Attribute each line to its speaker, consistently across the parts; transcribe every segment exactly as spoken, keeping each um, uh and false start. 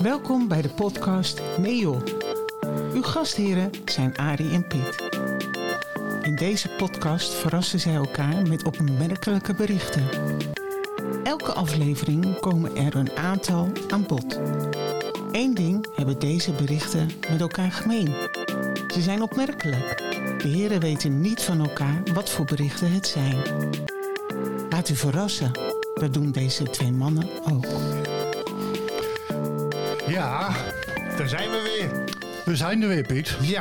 Speaker 1: Welkom bij de podcast Neo. Uw gastheren zijn Arie en Piet. In deze podcast verrassen zij elkaar met opmerkelijke berichten. Elke aflevering komen er een aantal aan bod. Eén ding hebben deze berichten met elkaar gemeen. Ze zijn opmerkelijk. De heren weten niet van elkaar wat voor berichten het zijn. Laat u verrassen. Dat doen deze twee mannen ook.
Speaker 2: Ja,
Speaker 3: daar zijn we weer.
Speaker 2: We zijn er weer, Piet.
Speaker 3: Ja.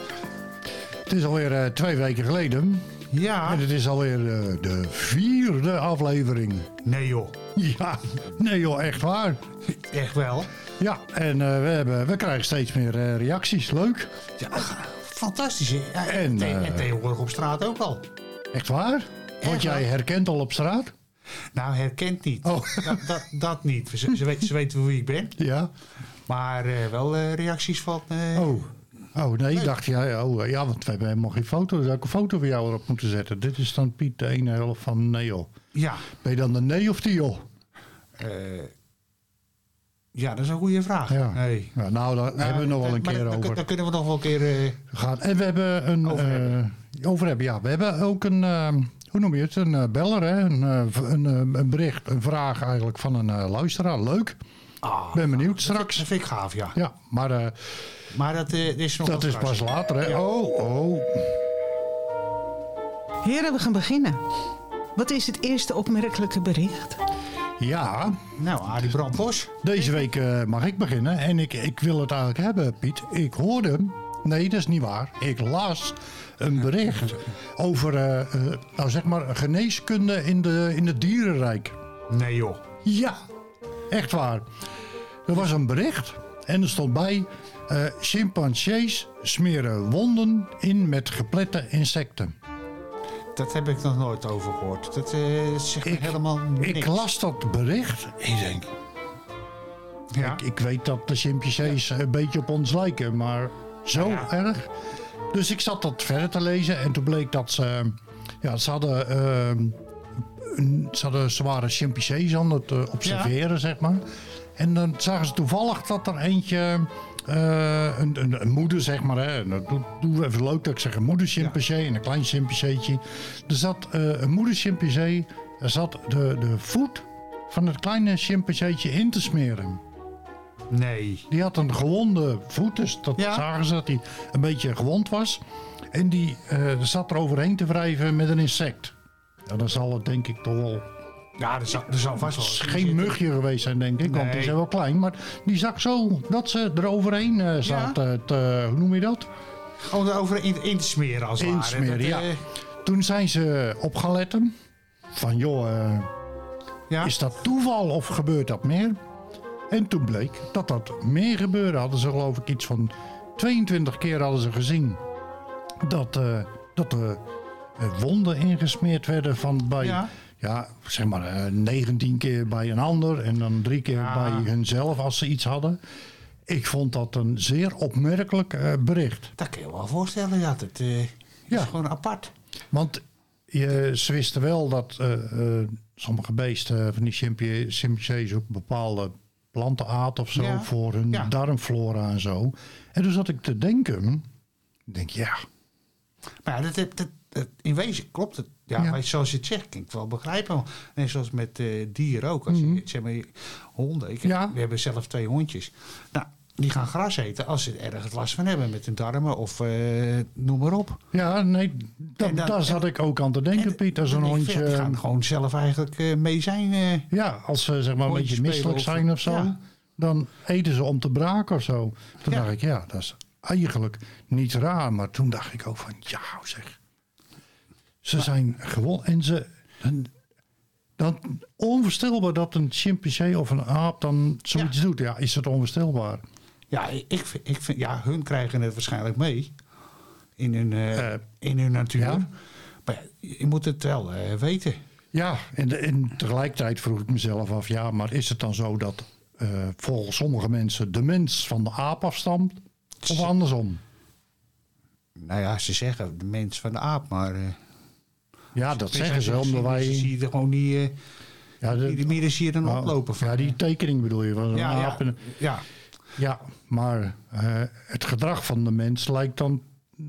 Speaker 2: Het is alweer uh, twee weken geleden.
Speaker 3: Ja.
Speaker 2: En het is alweer uh, de vierde aflevering.
Speaker 3: Nee joh.
Speaker 2: Ja, nee joh, echt waar.
Speaker 3: Echt wel.
Speaker 2: Ja, en uh, we, hebben, we krijgen steeds meer uh, reacties. Leuk.
Speaker 3: Ja, fantastisch. Ja, en,
Speaker 2: en,
Speaker 3: te-
Speaker 2: uh,
Speaker 3: en tegenwoordig op straat ook al.
Speaker 2: Echt waar? Word
Speaker 3: Echt
Speaker 2: jij
Speaker 3: waar.
Speaker 2: herkend al op straat?
Speaker 3: Nou, herkend niet.
Speaker 2: Oh.
Speaker 3: Dat, dat, dat niet. Ze, ze, weten, ze weten wie ik ben.
Speaker 2: Ja.
Speaker 3: Maar uh, wel uh, reacties van... Uh,
Speaker 2: Oh. Oh nee, ik
Speaker 3: Nee.
Speaker 2: dacht, ja, oh, ja, want we hebben helemaal geen foto. Dus zou ik een foto van jou erop moeten zetten. Dit is dan Piet, de ene helft van Neo.
Speaker 3: Ja.
Speaker 2: Ben je dan de nee of de joh?
Speaker 3: Uh, ja, dat is een goede vraag.
Speaker 2: Ja.
Speaker 3: Nee.
Speaker 2: Ja, nou, daar
Speaker 3: Nou,
Speaker 2: hebben we nog wel een
Speaker 3: maar
Speaker 2: keer
Speaker 3: daar-
Speaker 2: over.
Speaker 3: Daar kunnen we nog wel een keer... Uh,
Speaker 2: Gaat. En we hebben een...
Speaker 3: Over
Speaker 2: eh,
Speaker 3: hebben.
Speaker 2: over hebben, ja. We hebben ook een... eh, hoe noem je het? Een uh, beller, hè? Een, uh, v- een, uh, een bericht, een vraag eigenlijk van een uh, luisteraar. Leuk.
Speaker 3: ah,
Speaker 2: Ben benieuwd
Speaker 3: dat vind-
Speaker 2: straks.
Speaker 3: Dat vind ik gaaf, ja.
Speaker 2: Ja, maar uh,
Speaker 3: Maar dat uh, is nog
Speaker 2: dat
Speaker 3: een
Speaker 2: is pas
Speaker 3: verrassing.
Speaker 2: later, hè?
Speaker 3: Ja.
Speaker 2: Oh, oh.
Speaker 1: Heren, we gaan beginnen. Wat is het eerste opmerkelijke bericht?
Speaker 2: Ja,
Speaker 3: Nou, Arie Brandbos.
Speaker 2: deze week uh, mag ik beginnen. En ik, ik wil het eigenlijk hebben, Piet. Ik hoorde... Nee, dat is niet waar. Ik las een bericht over, uh, uh, nou zeg maar, geneeskunde in, de, in het dierenrijk.
Speaker 3: Nee joh.
Speaker 2: Ja, echt waar. Er was een bericht en er stond bij... Uh, chimpansees smeren wonden in met geplette insecten.
Speaker 3: Dat heb ik nog nooit over gehoord. Dat uh, zegt me
Speaker 2: Ik-
Speaker 3: helemaal niks.
Speaker 2: Ik las dat bericht en ik denk...
Speaker 3: Ja.
Speaker 2: Ik, ik weet dat de chimpansees een beetje op ons lijken, maar zo
Speaker 3: Ja.
Speaker 2: erg. Dus ik zat dat verder te lezen en toen bleek dat ze... Ja, ze hadden... Uh, een, ze hadden zware chimpansees aan het uh, observeren, zeg maar. En dan zagen ze toevallig dat er eentje... Uh, een, een, een moeder, zeg maar. Hè. Dat doe, doe we even leuk dat ik zeg een moeder chimpansee en een klein chimpanseetje. Er zat uh, een moeder chimpansee, er zat de, de voet van het kleine chimpanseetje in te smeren.
Speaker 3: Nee.
Speaker 2: Die had een gewonde voet, dus dat
Speaker 3: Ja.
Speaker 2: zagen ze dat hij een beetje gewond was. En die uh, zat er overheen te wrijven met een insect. Ja, dan zal het denk ik toch wel...
Speaker 3: Ja, er zal, er zal vast wel.
Speaker 2: Het is geen mugje geweest zijn, denk ik, want die
Speaker 3: Nee.
Speaker 2: zijn wel klein. Maar die zag zo dat ze er overheen uh, zat.
Speaker 3: Ja.
Speaker 2: uh, te, hoe noem je dat?
Speaker 3: Om erover in, in te smeren als het ware.
Speaker 2: Insmeren,
Speaker 3: Dat,
Speaker 2: ja.
Speaker 3: eh,
Speaker 2: Toen zijn ze op gaan letten. Van joh, uh,
Speaker 3: ja.
Speaker 2: is dat toeval of gebeurt dat meer? En toen bleek dat dat meer gebeurde. Hadden ze geloof ik iets van tweeëntwintig keer hadden ze gezien. Dat, uh, dat er uh, wonden ingesmeerd werden van bij...
Speaker 3: Ja.
Speaker 2: Ja, zeg maar uh, negentien keer bij een ander en dan drie keer
Speaker 3: Ja.
Speaker 2: bij hunzelf als ze iets hadden. Ik vond dat een zeer opmerkelijk uh, bericht.
Speaker 3: Dat kun je wel voorstellen, ja. Dat uh, is
Speaker 2: Ja.
Speaker 3: gewoon apart.
Speaker 2: Want je, ze wisten wel dat uh, uh, sommige beesten van die chimpa- chimpansees ook bepaalde planten aten of zo
Speaker 3: Ja.
Speaker 2: voor hun
Speaker 3: Ja.
Speaker 2: darmflora en zo. En toen zat ik te denken, ik denk ja,
Speaker 3: Maar ja, dat, dat, dat, dat- in wezen klopt het. Ja,
Speaker 2: Ja.
Speaker 3: maar zoals je het zegt, kan ik het wel begrijpen. Net zoals met uh, dieren ook. Als je, zeg maar, honden. Ik,
Speaker 2: Ja.
Speaker 3: We hebben zelf twee hondjes. Nou, die gaan gras eten als ze ergens last van hebben met hun darmen of uh, noem maar op.
Speaker 2: ja nee, dat,
Speaker 3: En dan-
Speaker 2: daar zat
Speaker 3: en-
Speaker 2: ik ook aan te denken,
Speaker 3: En-
Speaker 2: Piet. Als een
Speaker 3: en ik
Speaker 2: hondje,
Speaker 3: vind, Die gaan gewoon zelf eigenlijk uh, mee zijn. Uh,
Speaker 2: ja, als ze zeg maar een
Speaker 3: hondjes
Speaker 2: beetje misselijk
Speaker 3: spelen of-
Speaker 2: zijn of zo,
Speaker 3: ja.
Speaker 2: dan eten ze om te braken of zo. Toen
Speaker 3: Ja.
Speaker 2: dacht ik, ja, dat is eigenlijk niet raar. Maar toen dacht ik ook van, ja zeg. Ze zijn gewoon, en ze, dan, dan onvoorstelbaar dat een chimpansee of een aap dan zoiets
Speaker 3: Ja.
Speaker 2: doet. Ja, is het onvoorstelbaar?
Speaker 3: ja, ik vind, ik vind, ja, hun krijgen het waarschijnlijk mee in hun, uh,
Speaker 2: Uh,
Speaker 3: in hun natuur.
Speaker 2: ja.
Speaker 3: Maar ja, je moet het wel uh, weten.
Speaker 2: Ja, en, de- en tegelijkertijd vroeg ik mezelf af, ja, maar is het dan zo dat uh, volgens sommige mensen de mens van de aap afstamt? Of andersom?
Speaker 3: Nou ja, ze zeggen de mens van de aap, maar... Uh,
Speaker 2: Ja, dat zeggen ze, omdat
Speaker 3: Ze
Speaker 2: wij...
Speaker 3: zie je er gewoon niet... Uh,
Speaker 2: Ja, de,
Speaker 3: die midden zie je dan
Speaker 2: nou,
Speaker 3: oplopen van.
Speaker 2: ja, die tekening bedoel je. Van zo'n
Speaker 3: ja,
Speaker 2: aap
Speaker 3: ja,
Speaker 2: en-
Speaker 3: ja.
Speaker 2: Ja, maar uh, het gedrag van de mens lijkt dan,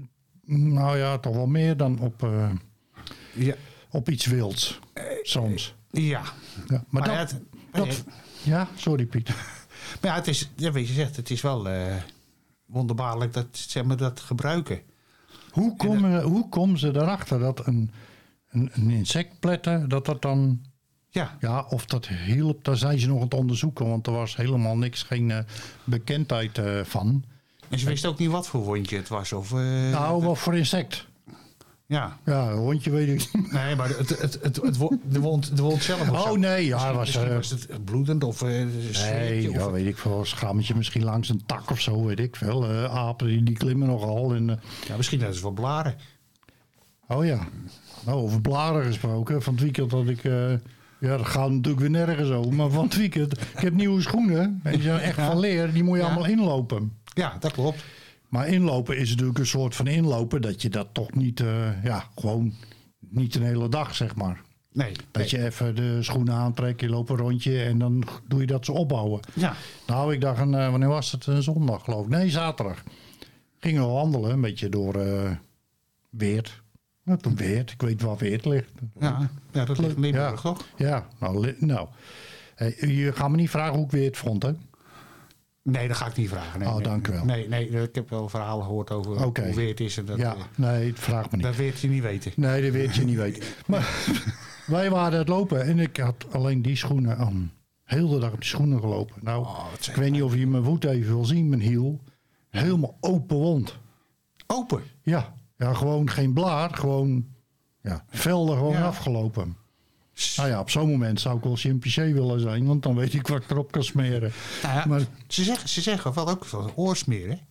Speaker 2: nou ja, toch wel meer dan op, uh,
Speaker 3: ja.
Speaker 2: op iets wilds, soms.
Speaker 3: Ja.
Speaker 2: ja maar
Speaker 3: maar
Speaker 2: dat,
Speaker 3: het,
Speaker 2: dat, ja, sorry Piet.
Speaker 3: Maar ja, het is, ja, weet je zegt, het is wel uh, wonderbaarlijk dat, zeg maar, dat gebruiken.
Speaker 2: Hoe komen, dat, hoe komen ze erachter dat een, een, een insectpletter, dat dat dan...
Speaker 3: Ja.
Speaker 2: ja, of dat hielp, daar zijn ze nog aan het onderzoeken. Want er was helemaal niks, geen uh, bekendheid uh, van.
Speaker 3: En ze wisten ook niet wat voor wondje het was? Of, uh,
Speaker 2: nou, wat voor insect.
Speaker 3: Ja.
Speaker 2: Ja, een hondje weet ik niet.
Speaker 3: Nee, maar het, het, het, het, het, de, wond, de wond zelf was
Speaker 2: Oh
Speaker 3: zo.
Speaker 2: nee, ja,
Speaker 3: misschien,
Speaker 2: was,
Speaker 3: misschien
Speaker 2: uh,
Speaker 3: was het bloedend of... Uh,
Speaker 2: nee,
Speaker 3: of
Speaker 2: ja, weet ik veel. Een schrammetje misschien langs een tak of zo, weet ik veel. Uh, apen die, die klimmen nogal. En, uh,
Speaker 3: ja, misschien dat is wel blaren.
Speaker 2: Oh ja. Nou, over blaren gesproken. Van het weekend had ik... Uh, ja, dat gaat natuurlijk weer nergens over. Maar van het weekend... Ik heb nieuwe schoenen. En die zijn echt ja. van leer. Die moet je ja. allemaal inlopen.
Speaker 3: Ja, dat klopt.
Speaker 2: Maar inlopen is natuurlijk een soort van inlopen. Dat je dat toch niet... Uh, ja, gewoon niet een hele dag, zeg maar.
Speaker 3: Nee.
Speaker 2: Dat
Speaker 3: nee.
Speaker 2: je even de schoenen aantrekt. Je loopt een rondje. En dan doe je dat zo opbouwen.
Speaker 3: Ja.
Speaker 2: Nou, ik dacht... Een, uh, wanneer was het? Een zondag, geloof ik. Nee, zaterdag. Gingen we wandelen. Een beetje door uh, Weert. Nou, toen Weert. Ik weet waar Weert ligt.
Speaker 3: Ja, ja dat ligt in Limburg,
Speaker 2: ja.
Speaker 3: toch?
Speaker 2: Ja, nou... nou. Hey, je gaat me niet vragen hoe ik Weert vond, hè?
Speaker 3: Nee, dat ga ik niet vragen. Nee,
Speaker 2: oh,
Speaker 3: nee,
Speaker 2: dank u wel.
Speaker 3: Nee, nee, ik heb wel verhalen gehoord over okay. hoe Weert is. En dat,
Speaker 2: ja, nee, vraag me niet.
Speaker 3: Dat weet je niet weten.
Speaker 2: Nee, dat weet je niet weten. Maar wij waren het lopen en ik had alleen die schoenen aan. Heel de dag op die schoenen gelopen. Nou, oh, ik weet niet of je mijn voet even wil zien, mijn hiel. Helemaal open wond.
Speaker 3: Open?
Speaker 2: Ja, ja gewoon geen blaar, gewoon ja, velden gewoon ja. afgelopen. Nou ja, op zo'n moment zou ik wel chimpansee willen zijn, want dan weet ik wat ik erop kan smeren.
Speaker 3: Nou ja,
Speaker 2: maar,
Speaker 3: ze, zeggen, ze zeggen wel ook van oorsmeer, hè?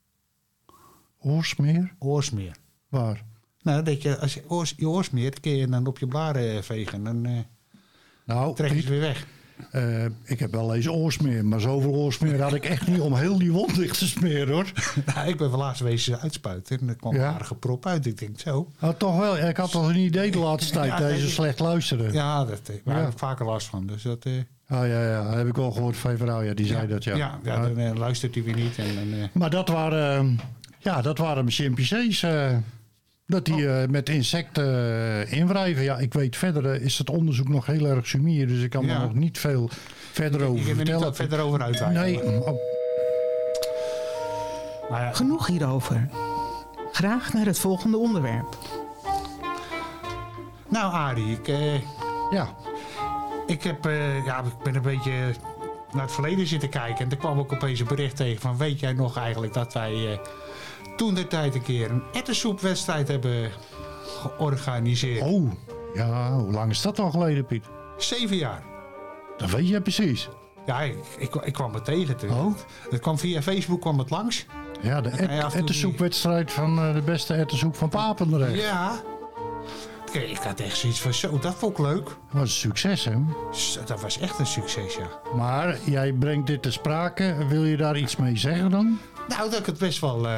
Speaker 2: Oorsmeer?
Speaker 3: Oorsmeer.
Speaker 2: Waar?
Speaker 3: Nou, dat je, als je oors, je oorsmeert, kun je dan op je blaren vegen. Dan uh,
Speaker 2: nou,
Speaker 3: trek je ze weer weg.
Speaker 2: Uh, ik heb wel eens oorsmeer, maar zoveel oorsmeer had ik echt niet om heel die wond dicht te smeren, hoor.
Speaker 3: Nou, ik ben wel laatst wezen uitspuiten en er kwam ja. een aardige prop uit. Ik denk zo.
Speaker 2: Oh, toch wel. Ik had al een idee de laatste tijd ja, dat je zo slecht luisterde.
Speaker 3: Ja, daar ja. heb ik vaker last van. Dus dat, uh...
Speaker 2: Oh ja, ja, dat heb ik wel gehoord van je vrouw. Ja, die
Speaker 3: ja.
Speaker 2: zei dat, ja.
Speaker 3: Ja, ja dan uh, luistert hij weer niet. En, en, uh...
Speaker 2: Maar dat waren, uh, ja, dat waren mijn chimpansees. Uh, dat die uh, met insecten uh, inwrijven. Ja, ik weet verder uh, is het onderzoek nog heel erg sumier. Dus ik kan ja. er nog niet veel verder over
Speaker 3: je
Speaker 2: vertellen.
Speaker 3: Niet verder over uitwijken.
Speaker 2: Nee. Oh.
Speaker 1: Maar ja. Genoeg hierover. Graag naar het volgende onderwerp.
Speaker 3: Nou, Arie, ik... Uh,
Speaker 2: ja.
Speaker 3: Ik heb, uh, ja, ik ben een beetje naar het verleden zitten kijken. En er kwam ook opeens een bericht tegen van... Weet jij nog eigenlijk dat wij uh, toen de tijd een keer een ettensoepwedstrijd hebben georganiseerd?
Speaker 2: Oh, ja. Hoe lang is dat al geleden, Piet?
Speaker 3: Zeven jaar.
Speaker 2: Dat weet je precies.
Speaker 3: Ja, ik, ik, ik kwam het tegen. Toen.
Speaker 2: Oh.
Speaker 3: Het kwam via Facebook kwam het langs.
Speaker 2: Ja, de et, ettensoepwedstrijd van uh, de beste ettensoep van Papendrecht.
Speaker 3: Ja. Kijk, ik had echt zoiets van, zo, dat vond ik leuk. Dat
Speaker 2: was een succes, hè?
Speaker 3: Dat was echt een succes, ja.
Speaker 2: Maar jij brengt dit te sprake. Wil je daar iets mee zeggen dan?
Speaker 3: Nou, dat ik het best wel... Uh,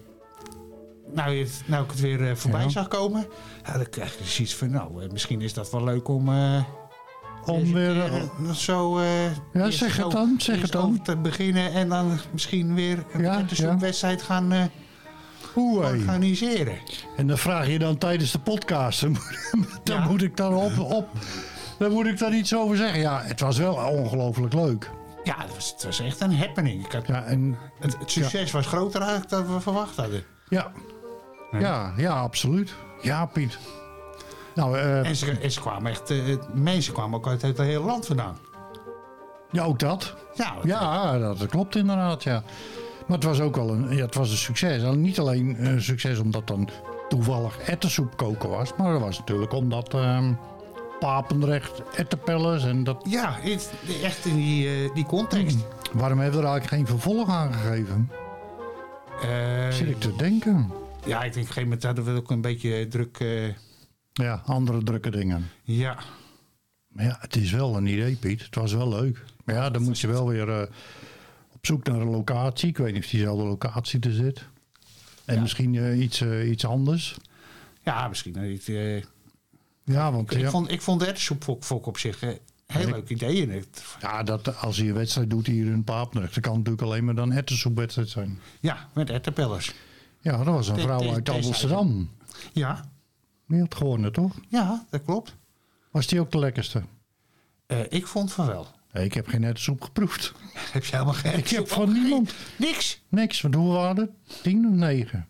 Speaker 3: nou, nou ik het weer uh, voorbij ja. zag komen. Ja, dan krijg je zoiets van, nou, uh, misschien is dat wel leuk om... Uh,
Speaker 2: om weer...
Speaker 3: Uh, zo... Uh,
Speaker 2: ja, zeg het dan, zeg het dan.
Speaker 3: te beginnen en dan misschien weer een ja, ja. wedstrijd gaan... Uh,
Speaker 2: Oei.
Speaker 3: organiseren.
Speaker 2: En dan vraag je dan tijdens de podcast. Dan, dan ja. moet ik dan op, op. Dan moet ik daar iets over zeggen. Ja, het was wel ongelooflijk leuk.
Speaker 3: Ja, het was, het was echt een happening. Ik had,
Speaker 2: ja, en,
Speaker 3: het, het succes ja. was groter eigenlijk dan we verwacht hadden.
Speaker 2: Ja, ja, ja, ja absoluut. Ja, Piet. Nou, uh,
Speaker 3: en, ze, en ze kwamen echt. Uh, mensen kwamen ook uit het hele land vandaan.
Speaker 2: Ja, ook dat.
Speaker 3: Ja, dat,
Speaker 2: ja, dat klopt inderdaad, ja. Maar het was ook wel een, ja, het was een succes. En niet alleen een succes omdat dan toevallig ettensoep koken was. Maar dat was natuurlijk omdat uh, Papendrecht, ettenpellers en dat...
Speaker 3: Ja, echt in die, uh, die context.
Speaker 2: Hmm. Waarom hebben we er eigenlijk geen vervolg aan gegeven?
Speaker 3: Uh,
Speaker 2: Zit ik te denken.
Speaker 3: Ja, ik denk op een gegeven moment hadden we ook een beetje druk... Uh...
Speaker 2: Ja, andere drukke dingen.
Speaker 3: Ja.
Speaker 2: Maar ja, het is wel een idee, Piet. Het was wel leuk. Maar ja, dan moet je wel weer... Uh, op zoek naar een locatie. Ik weet niet of diezelfde locatie er zit. En ja. misschien uh, iets, uh, iets anders.
Speaker 3: Ja, misschien iets... Uh,
Speaker 2: ja, want...
Speaker 3: Ik,
Speaker 2: ja.
Speaker 3: ik, vond, ik vond de ettensoep op zich uh, Heel leuk idee. Het,
Speaker 2: Ja, dat, als hij een wedstrijd doet hier in Papendrecht, dan kan het natuurlijk alleen maar dan een ettensoepwedstrijd zijn.
Speaker 3: ja, met ettenpellers.
Speaker 2: Ja, dat was een
Speaker 3: Te-
Speaker 2: vrouw
Speaker 3: te-
Speaker 2: uit
Speaker 3: te-
Speaker 2: Amsterdam.
Speaker 3: Ja,
Speaker 2: Die had gewonnen, toch?
Speaker 3: ja, dat klopt.
Speaker 2: Was die ook de lekkerste?
Speaker 3: Uh, ik vond van wel.
Speaker 2: Nee, ik heb geen ettensoep geproefd.
Speaker 3: Heb je helemaal geen
Speaker 2: Ik heb
Speaker 3: soep
Speaker 2: van
Speaker 3: opgegeten?
Speaker 2: niemand.
Speaker 3: Niks.
Speaker 2: Niks, want hoe waren het? Tien of negen?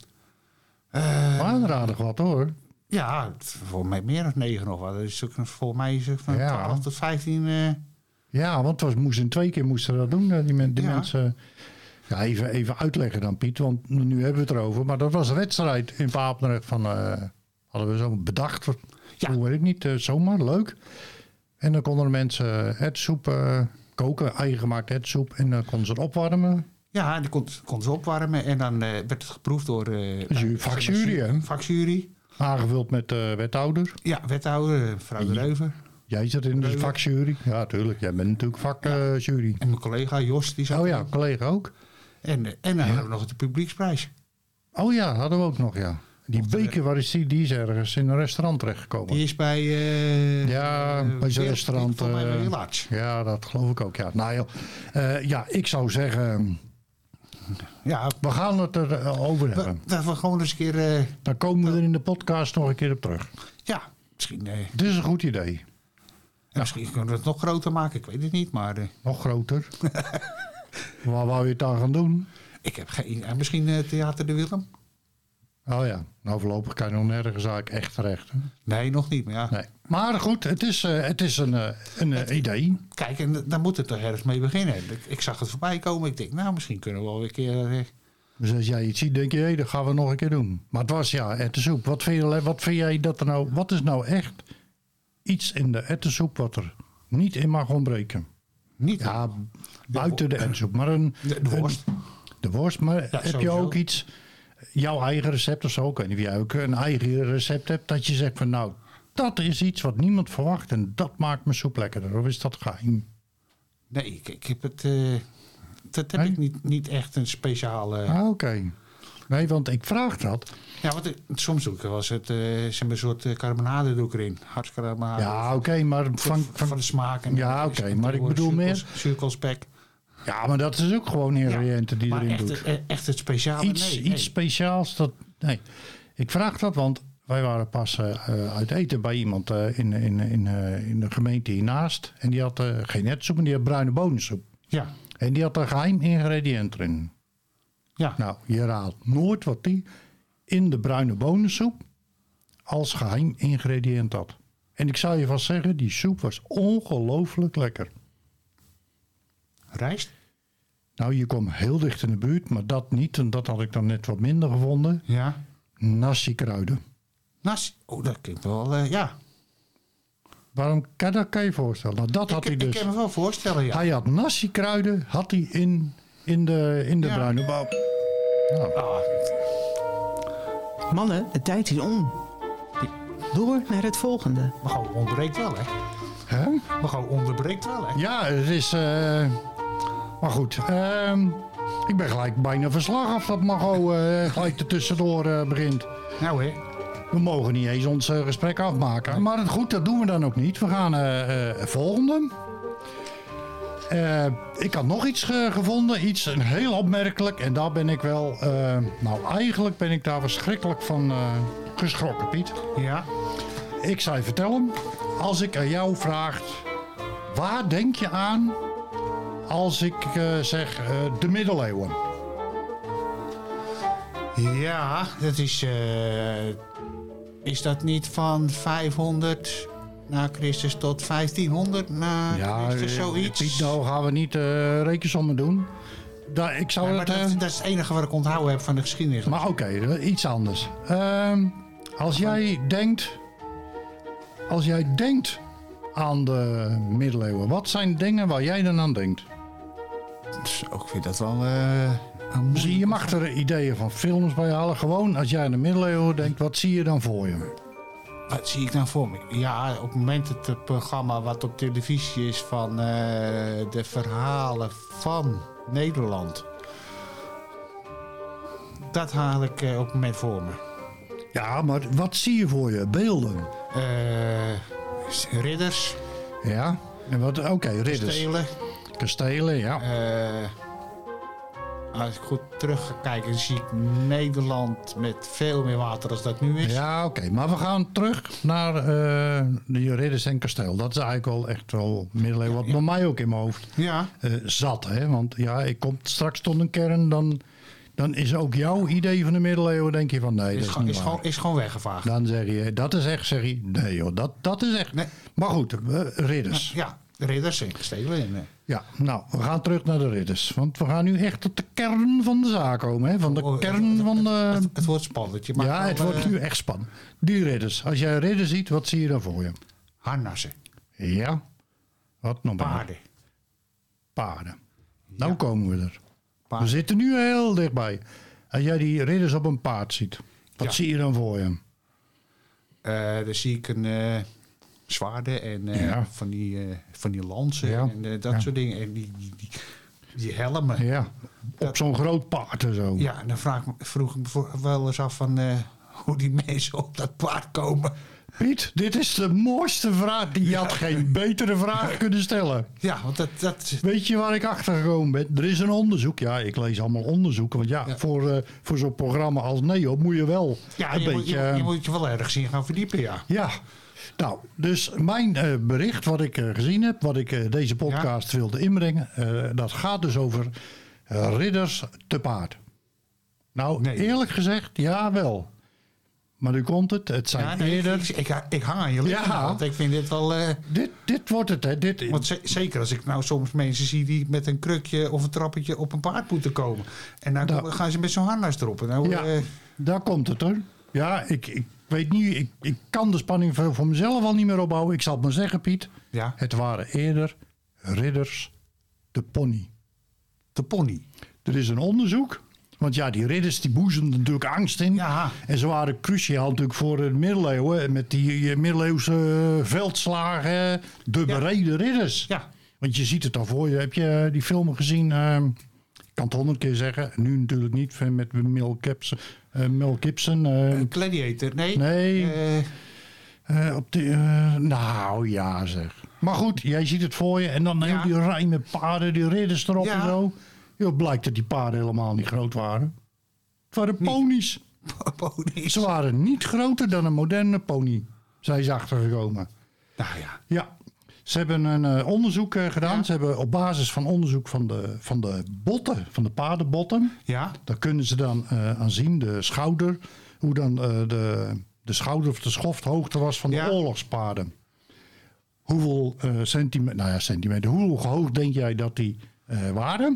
Speaker 3: Uh,
Speaker 2: Aanradig wat hoor.
Speaker 3: ja, het- voor mij meer dan negen nog wat. Dus ook, voor mij is het van
Speaker 2: Ja.
Speaker 3: twaalf tot vijftien. Uh,
Speaker 2: Ja, want het was, moesten twee keer moesten dat doen. eh, Die, men, die
Speaker 3: Ja.
Speaker 2: mensen. Ja, even, even uitleggen dan, Piet. Want nu hebben we het erover. Maar dat was een wedstrijd in Papendrecht van. eh, hadden we zo bedacht.
Speaker 3: Ja.
Speaker 2: Hoe weet ik niet. eh, zomaar leuk. En dan konden de mensen etsoep uh, koken. Eigen gemaakt etsoep. En dan konden ze het opwarmen.
Speaker 3: ja, die kon, kon ze opwarmen. En dan uh, werd het geproefd door... Uh,
Speaker 2: Ju- vakjury, hè?
Speaker 3: Vakjury.
Speaker 2: Aangevuld met de wethouder.
Speaker 3: Ja, wethouder, mevrouw De Reuver.
Speaker 2: Jij zit in de
Speaker 3: Reuven.
Speaker 2: vakjury. Ja, tuurlijk. Jij bent natuurlijk vakjury.
Speaker 3: En mijn collega Jos, die zat
Speaker 2: oh ja,
Speaker 3: er.
Speaker 2: collega ook.
Speaker 3: En, en dan hadden we nog de publieksprijs.
Speaker 2: Oh ja, hadden we ook nog, ja. Die
Speaker 3: Mocht er-
Speaker 2: beker, waar is die? Die is ergens in een restaurant terechtgekomen.
Speaker 3: Die is bij... Uh,
Speaker 2: Ja, bij zo'n restaurant,
Speaker 3: Voor mij bij
Speaker 2: eh,
Speaker 3: Village.
Speaker 2: Ja, dat geloof ik ook, ja. Nou joh, eh, ja, ik zou zeggen,
Speaker 3: Ja,
Speaker 2: we gaan het erover
Speaker 3: we-
Speaker 2: hebben.
Speaker 3: dat we gewoon eens een keer... Uh,
Speaker 2: Dan komen we er in de podcast nog een keer op terug.
Speaker 3: ja, misschien... Uh,
Speaker 2: Dit is een goed idee.
Speaker 3: ja. Misschien kunnen we het nog groter maken, ik weet het niet. Maar uh,
Speaker 2: Nog groter. Waar wou je het aan gaan doen?
Speaker 3: ik heb geen... Uh, misschien uh, Theater de Willem?
Speaker 2: Oh ja, nou voorlopig kan je nog nergens eigenlijk echt terecht. Hè?
Speaker 3: Nee, nog niet. Maar ja,
Speaker 2: Nee. Maar goed, het is, uh, het is een, uh, een uh, idee.
Speaker 3: kijk, en daar moet het toch ergens mee beginnen. Ik, ik zag het voorbij komen. Ik denk, nou, misschien kunnen we wel een keer... Uh,
Speaker 2: Dus als jij iets ziet, denk je, hé, dat gaan we nog een keer doen. Maar het was ja, ettensoep. Wat vind, je, wat vind jij dat er nou... Wat is nou echt iets in de ettensoep wat er niet in mag ontbreken?
Speaker 3: niet
Speaker 2: Ja, buiten de ettensoep. Maar een,
Speaker 3: de, de worst.
Speaker 2: een- de worst. Maar heb je
Speaker 3: sowieso.
Speaker 2: ook iets... Jouw eigen recept of zo. Ik weet niet of jij ook een eigen recept hebt. Dat je zegt van nou, dat is iets wat niemand verwacht. En dat maakt mijn soep lekkerder. Of is dat geheim?
Speaker 3: Nee, ik, ik heb het... Uh, dat heb
Speaker 2: Nee?
Speaker 3: ik niet, niet echt een speciale...
Speaker 2: Ah, oké. Nee, want ik vraag dat.
Speaker 3: Ja, want ik- soms doe ik er wel eens het, uh, zeg maar een soort uh, carbonade doe ik erin. Hartscarbonade.
Speaker 2: Ja, oké. maar
Speaker 3: Van,
Speaker 2: van,
Speaker 3: van,
Speaker 2: van,
Speaker 3: de smaak. En
Speaker 2: Ja, oké, maar ik bedoel meer-
Speaker 3: Zuurkoolspek.
Speaker 2: ja, maar dat is ook gewoon ingrediënten die je
Speaker 3: maar
Speaker 2: erin
Speaker 3: echt,
Speaker 2: doet.
Speaker 3: eh, echt het speciale,
Speaker 2: Iets,
Speaker 3: nee.
Speaker 2: iets
Speaker 3: nee.
Speaker 2: speciaals. Dat, nee. Ik vraag dat, want wij waren pas uh, uh, uit eten bij iemand uh, in, in, in, uh, in de gemeente hiernaast. En die had uh, geen etsoep, maar die had bruine bonensoep.
Speaker 3: Ja,
Speaker 2: En die had een geheim ingrediënt erin.
Speaker 3: ja.
Speaker 2: Nou, je raadt nooit wat die in de bruine bonensoep als geheim ingrediënt had. En ik zou je vast zeggen, die soep was ongelooflijk lekker.
Speaker 3: Rijst?
Speaker 2: Nou, je kwam heel dicht in de buurt, maar dat niet. En dat had ik dan net wat minder gevonden.
Speaker 3: Ja.
Speaker 2: Nasi kruiden.
Speaker 3: Nasi. Oh, dat klinkt wel, uh, ja.
Speaker 2: Waarom kan dat kan je je voorstellen? Nou, dat had
Speaker 3: ik,
Speaker 2: hij dus.
Speaker 3: Ik kan me wel voorstellen, ja.
Speaker 2: Hij had nasi kruiden, had hij in, in de, in de
Speaker 3: Ja.
Speaker 2: bruine bouw. Nou,
Speaker 3: Ah,
Speaker 1: Mannen, de tijd is om. Door naar het volgende.
Speaker 3: maar gewoon onderbreekt wel, hè.
Speaker 2: hè?
Speaker 3: Maar gewoon onderbreekt wel, hè.
Speaker 2: Ja, het is... eh, maar goed, ehm, ik ben gelijk bijna verslag af dat Margot eh, gelijk er tussendoor eh, begint.
Speaker 3: Nou, hè.
Speaker 2: We mogen niet eens ons eh, gesprek afmaken. Maar het, goed, dat doen we dan ook niet. We gaan eh eh, volgende. Eh, ik had nog iets ge- gevonden. Iets een heel opmerkelijk. En daar ben ik wel... eh, nou, eigenlijk ben ik daar verschrikkelijk van eh, geschrokken, Piet.
Speaker 3: Ja.
Speaker 2: Ik zou je vertellen. Als ik aan jou vraag... Waar denk je aan als ik eh, zeg eh, de middeleeuwen?
Speaker 3: Ja, dat is... eh, is dat niet van vijfhonderd na Christus tot vijftienhonderd na Christus,
Speaker 2: eh,
Speaker 3: zoiets?
Speaker 2: Piet, nou gaan we niet eh rekensommen doen. Daar, ik zou
Speaker 3: Ja,
Speaker 2: het...
Speaker 3: maar
Speaker 2: eh,
Speaker 3: dat, dat is het enige wat ik onthouden heb van de geschiedenis.
Speaker 2: Maar oké, eh, iets anders. Ehm, als jij denkt... Als jij denkt aan de middeleeuwen... Wat zijn dingen waar jij dan aan denkt?
Speaker 3: Dus ik vind dat wel... eh, een
Speaker 2: Dus je mag er ideeën van films bij halen. Gewoon, als jij aan de middeleeuwen denkt... Wat zie je dan voor je?
Speaker 3: Wat zie ik nou voor me? Ja, op het moment het eh, programma wat op televisie is van eh, de verhalen van Nederland. Dat haal ik eh, op het moment voor me.
Speaker 2: Ja, maar wat zie je voor je? Beelden.
Speaker 3: Eh, ridders,
Speaker 2: Ja? En wat? Oké, okay, ridders.
Speaker 3: Kastelen.
Speaker 2: Kastelen, ja.
Speaker 3: Uh, als ik goed terug ga kijken, zie ik Nederland met veel meer water als dat nu is.
Speaker 2: Ja, oké. Okay. Maar we gaan terug naar uh, die ridders en kasteel. Dat is eigenlijk wel echt wel middeleeuwen. Wat ja, ja. bij mij ook in mijn hoofd
Speaker 3: ja.
Speaker 2: uh, zat. Hè? Want ja, ik kom straks tot een kern, dan, dan is ook jouw idee van de middeleeuwen, denk je van nee,
Speaker 3: is
Speaker 2: dat is
Speaker 3: gewoon,
Speaker 2: niet
Speaker 3: is
Speaker 2: waar.
Speaker 3: Gewoon, is gewoon weggevaagd.
Speaker 2: Dan zeg je, dat is echt, zeg je, nee joh, dat, dat is echt. Nee. Maar goed, uh, ridders.
Speaker 3: Ja. Ridders en kastelen. En,
Speaker 2: ja, nou, we gaan terug naar de ridders. Want we gaan nu echt tot de kern van de zaak komen. Hè? Van de oh, kern
Speaker 3: het,
Speaker 2: van de...
Speaker 3: Het, het, het wordt spannend. Je
Speaker 2: ja, het
Speaker 3: wel,
Speaker 2: wordt uh, nu echt spannend. Die ridders. Als jij een ridder ziet, wat zie je dan voor je?
Speaker 3: Harnassen.
Speaker 2: Ja. Wat nog meer?
Speaker 3: Paarden.
Speaker 2: Paarden. Nou ja. komen we er.
Speaker 3: Paarden.
Speaker 2: We zitten nu heel dichtbij. Als jij die ridders op een paard ziet, wat ja. zie je dan voor je?
Speaker 3: Uh, dan zie ik een... Uh, zwaarden en uh, ja. van, die, uh, van die lansen ja. en uh, dat ja. soort dingen. En die, die, die, die helmen.
Speaker 2: Ja, op dat, zo'n groot paard en zo.
Speaker 3: Ja, en dan vraag, vroeg ik me wel eens af van uh, hoe die mensen op dat paard komen.
Speaker 2: Piet, dit is de mooiste vraag. Die ja. had geen betere vraag kunnen stellen.
Speaker 3: Ja, want dat, dat...
Speaker 2: Weet je waar ik achter gekomen ben? Er is een onderzoek. Ja, ik lees allemaal onderzoeken. Want ja, ja. voor, uh, voor zo'n programma als Neo moet je wel
Speaker 3: ja,
Speaker 2: een
Speaker 3: je
Speaker 2: beetje...
Speaker 3: Moet, je, je moet je wel ergens in gaan verdiepen, ja.
Speaker 2: Ja. Nou, dus mijn uh, bericht wat ik uh, gezien heb, wat ik uh, deze podcast ja. wilde inbrengen, uh, dat gaat dus over uh, ridders te paard. Nou, nee. eerlijk gezegd, ja wel. Maar nu komt het, het zijn
Speaker 3: ja, nee,
Speaker 2: eerder...
Speaker 3: Ik, ik, ik, ik hang aan je lippen,
Speaker 2: ja.
Speaker 3: want ik vind dit wel... Uh...
Speaker 2: Dit, dit wordt het, hè. Dit...
Speaker 3: Want z- zeker als ik nou soms mensen zie die met een krukje of een trappetje op een paard moeten komen. En dan nou, gaan ze met zo'n harnas erop. Nou,
Speaker 2: ja,
Speaker 3: uh...
Speaker 2: daar komt het hoor. Ja, ik... ik weet niet, ik, ik kan de spanning voor, voor mezelf al niet meer opbouwen. Ik zal het maar zeggen, Piet.
Speaker 3: Ja.
Speaker 2: Het waren eerder ridders de pony.
Speaker 3: De pony?
Speaker 2: Er is een onderzoek. Want ja, die ridders die boezemden natuurlijk angst in.
Speaker 3: Ja.
Speaker 2: En ze waren cruciaal natuurlijk voor de middeleeuwen. Met die middeleeuwse veldslagen. De bereden ja. ridders.
Speaker 3: Ja.
Speaker 2: Want je ziet het al voor je. Heb je die filmen gezien? Uh, ik kan het honderd keer zeggen. Nu natuurlijk niet. Met Mel Gibson. Uh, Mel Gibson. Uh,
Speaker 3: Gladiator, nee.
Speaker 2: Nee.
Speaker 3: Uh,
Speaker 2: uh, op de, uh, nou ja zeg. Maar goed, jij ziet het voor je. En dan heel ja. die rij met paarden. Die ridders erop ja. en zo. Het blijkt dat die paarden helemaal niet groot waren. Het waren ponies.
Speaker 3: Ponies.
Speaker 2: Ze waren niet groter dan een moderne pony. Zijn ze achtergekomen.
Speaker 3: Nou ja.
Speaker 2: Ja. Ze hebben een uh, onderzoek uh, gedaan. Ja. Ze hebben op basis van onderzoek van de, van de botten, van de paardenbotten.
Speaker 3: Ja.
Speaker 2: Daar kunnen ze dan uh, aan zien, de schouder. Hoe dan uh, de, de schouder of de schofthoogte was van ja. de oorlogspaarden. Hoeveel uh, centimeter, nou ja, centimeter. Hoe hoog denk jij dat die uh, waren?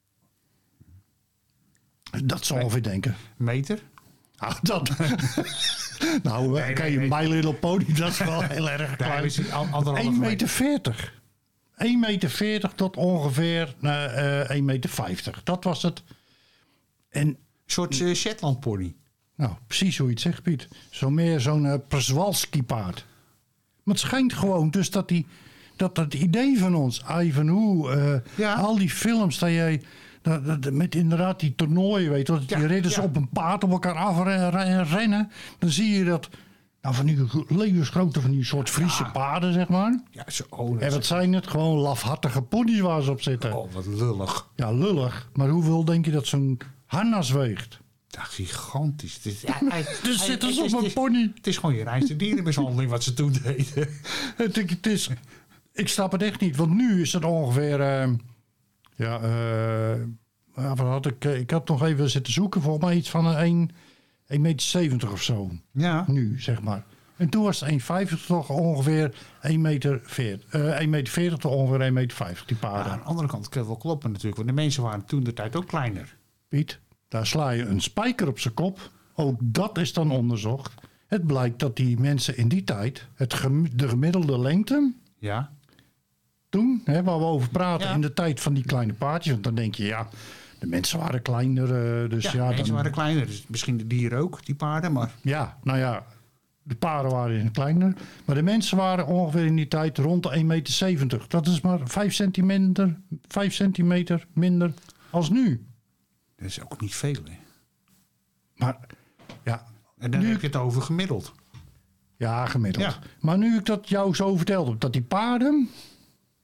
Speaker 2: Dat zou ongeveer denken.
Speaker 3: Meter?
Speaker 2: Ah, dat. nou, nee, kan je nee, My Little Pony, dat is wel heel erg klein. één meter veertig. één meter veertig tot ongeveer uh, uh, één meter vijftig. Dat was het. En,
Speaker 3: een soort uh, Shetland pony.
Speaker 2: Nou, precies hoe je het zegt, Piet. Zo meer zo'n uh, Przewalski paard. Maar het schijnt gewoon dus dat die, dat het idee van ons, Ivanhoe, uh, ja. al die films dat jij... Dat, dat, met inderdaad die toernooien, weet je, dat die ja, ridders ja. op een paard op elkaar afrennen. Dan zie je dat, nou van die levensgrote van die soort Friese ja. paarden, zeg maar.
Speaker 3: Ja, zo, oh,
Speaker 2: en wat zijn het? Gewoon lafhartige ponies waar ze op zitten.
Speaker 3: Oh, wat lullig.
Speaker 2: Ja, lullig. Maar hoeveel denk je dat zo'n harnas weegt?
Speaker 3: Ja, gigantisch. Het is, ja, hij,
Speaker 2: dus zitten ze op
Speaker 3: is,
Speaker 2: een pony.
Speaker 3: Het is gewoon je reinste dierenmishandeling wat ze toen deden.
Speaker 2: het, het is, ik snap het echt niet, want nu is het ongeveer... Uh, Ja, uh, wat had ik, ik had nog even zitten zoeken. Volgens mij iets van een één meter zeventig of zo.
Speaker 3: Ja.
Speaker 2: Nu, zeg maar. En toen was het één vijftig toch ongeveer één meter veertig. Uh, één meter veertig tot ongeveer één meter vijftig, die paarden.
Speaker 3: Ja, aan de andere kant kan het wel kloppen natuurlijk. Want de mensen waren toen de tijd ook kleiner.
Speaker 2: Piet, daar sla je een spijker op zijn kop. Ook dat is dan onderzocht. Het blijkt dat die mensen in die tijd, het gem- de gemiddelde lengte...
Speaker 3: Ja.
Speaker 2: Toen, hè, waar we over praten,
Speaker 3: ja.
Speaker 2: in de tijd van die kleine paardjes. Want dan denk je, ja, de mensen waren kleiner. Uh, dus
Speaker 3: ja,
Speaker 2: ja,
Speaker 3: de mensen
Speaker 2: dan,
Speaker 3: waren kleiner. Dus misschien de dieren ook, die paarden. Maar...
Speaker 2: Ja, nou ja, de paarden waren kleiner. Maar de mensen waren ongeveer in die tijd rond de één meter zeventig. Dat is maar vijf centimeter, vijf centimeter minder als nu.
Speaker 3: Dat is ook niet veel, hè?
Speaker 2: Maar, ja.
Speaker 3: En dan nu, heb je het over gemiddeld.
Speaker 2: Ja, gemiddeld.
Speaker 3: Ja.
Speaker 2: Maar nu ik dat jou zo vertelde, dat die paarden...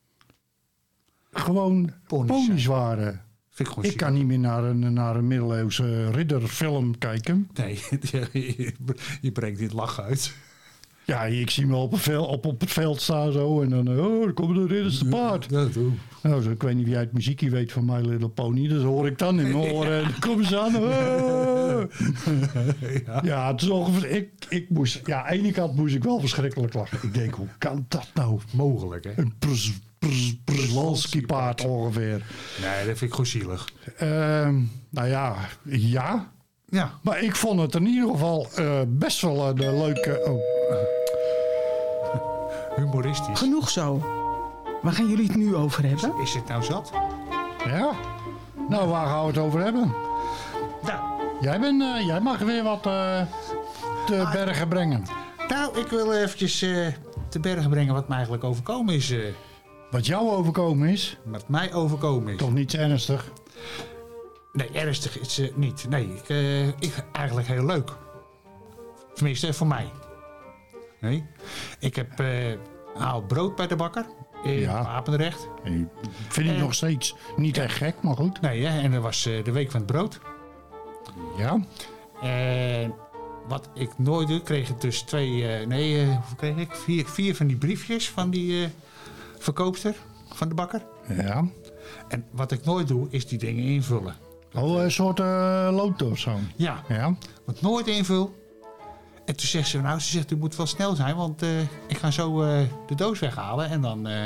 Speaker 2: gewoon
Speaker 3: Ponies
Speaker 2: ponies
Speaker 3: zijn.
Speaker 2: waren.
Speaker 3: Vind ik gewoon
Speaker 2: Ik kan niet meer naar een, naar een middeleeuwse ridderfilm kijken.
Speaker 3: Nee, je, je brengt dit lachen uit.
Speaker 2: Ja, ik zie me op het veld, op, op het veld staan zo. En dan, oh, er komen de ridders te paard.
Speaker 3: Ja, doe.
Speaker 2: Nou, zo, ik weet niet wie uit muziekje weet van My Little Pony. Dus hoor ik dan in mijn oren. En dan komen ze aan. Oh.
Speaker 3: Ja.
Speaker 2: Ja, het is ongeveer... Ik, ik moest... Ja, aan de ene kant moest ik wel verschrikkelijk lachen. Ik denk, hoe kan dat nou?
Speaker 3: Mogelijk, hè?
Speaker 2: Een pers, pers, Przewalski paard ongeveer.
Speaker 3: Nee, dat vind ik gewoon zielig.
Speaker 2: Ehm, nou ja, ja.
Speaker 3: Ja.
Speaker 2: Maar ik vond het in ieder geval uh, best wel een uh, leuke... Oh.
Speaker 3: Humoristisch.
Speaker 1: Genoeg zo. Waar gaan jullie het nu over hebben?
Speaker 3: Is het nou zat?
Speaker 2: Ja. Nou, waar gaan we het over hebben?
Speaker 3: Nou,
Speaker 2: Jij, bent, uh, jij mag weer wat uh, te
Speaker 3: Ah.
Speaker 2: bergen brengen.
Speaker 3: nou ik wil eventjes uh, te bergen brengen wat mij eigenlijk overkomen is. Uh,
Speaker 2: Wat jou overkomen is,
Speaker 3: wat mij overkomen is.
Speaker 2: toch niet ernstig.
Speaker 3: Nee, ernstig is het niet. Nee, ik, uh, ik, eigenlijk heel leuk. Tenminste, voor mij. Nee. Ik heb uh, haal brood bij de bakker in
Speaker 2: Ja.
Speaker 3: Papendrecht.
Speaker 2: Ik vind ik
Speaker 3: Eh.
Speaker 2: nog steeds niet echt gek, maar goed.
Speaker 3: Nee, hè, en dat was uh, de week van het brood.
Speaker 2: Ja.
Speaker 3: En wat ik nooit doe, kreeg ik dus twee... Uh, nee, uh, hoeveel kreeg ik? Vier, vier van die briefjes van die uh, verkoopster van de bakker.
Speaker 2: Ja.
Speaker 3: En wat ik nooit doe, is die dingen invullen.
Speaker 2: Oh, een soort uh, lood of zo.
Speaker 3: Ja,
Speaker 2: Ja.
Speaker 3: wat nooit invul. En toen zegt ze, nou, ze zegt, u moet wel snel zijn, want uh, ik ga zo uh, de doos weghalen en dan uh,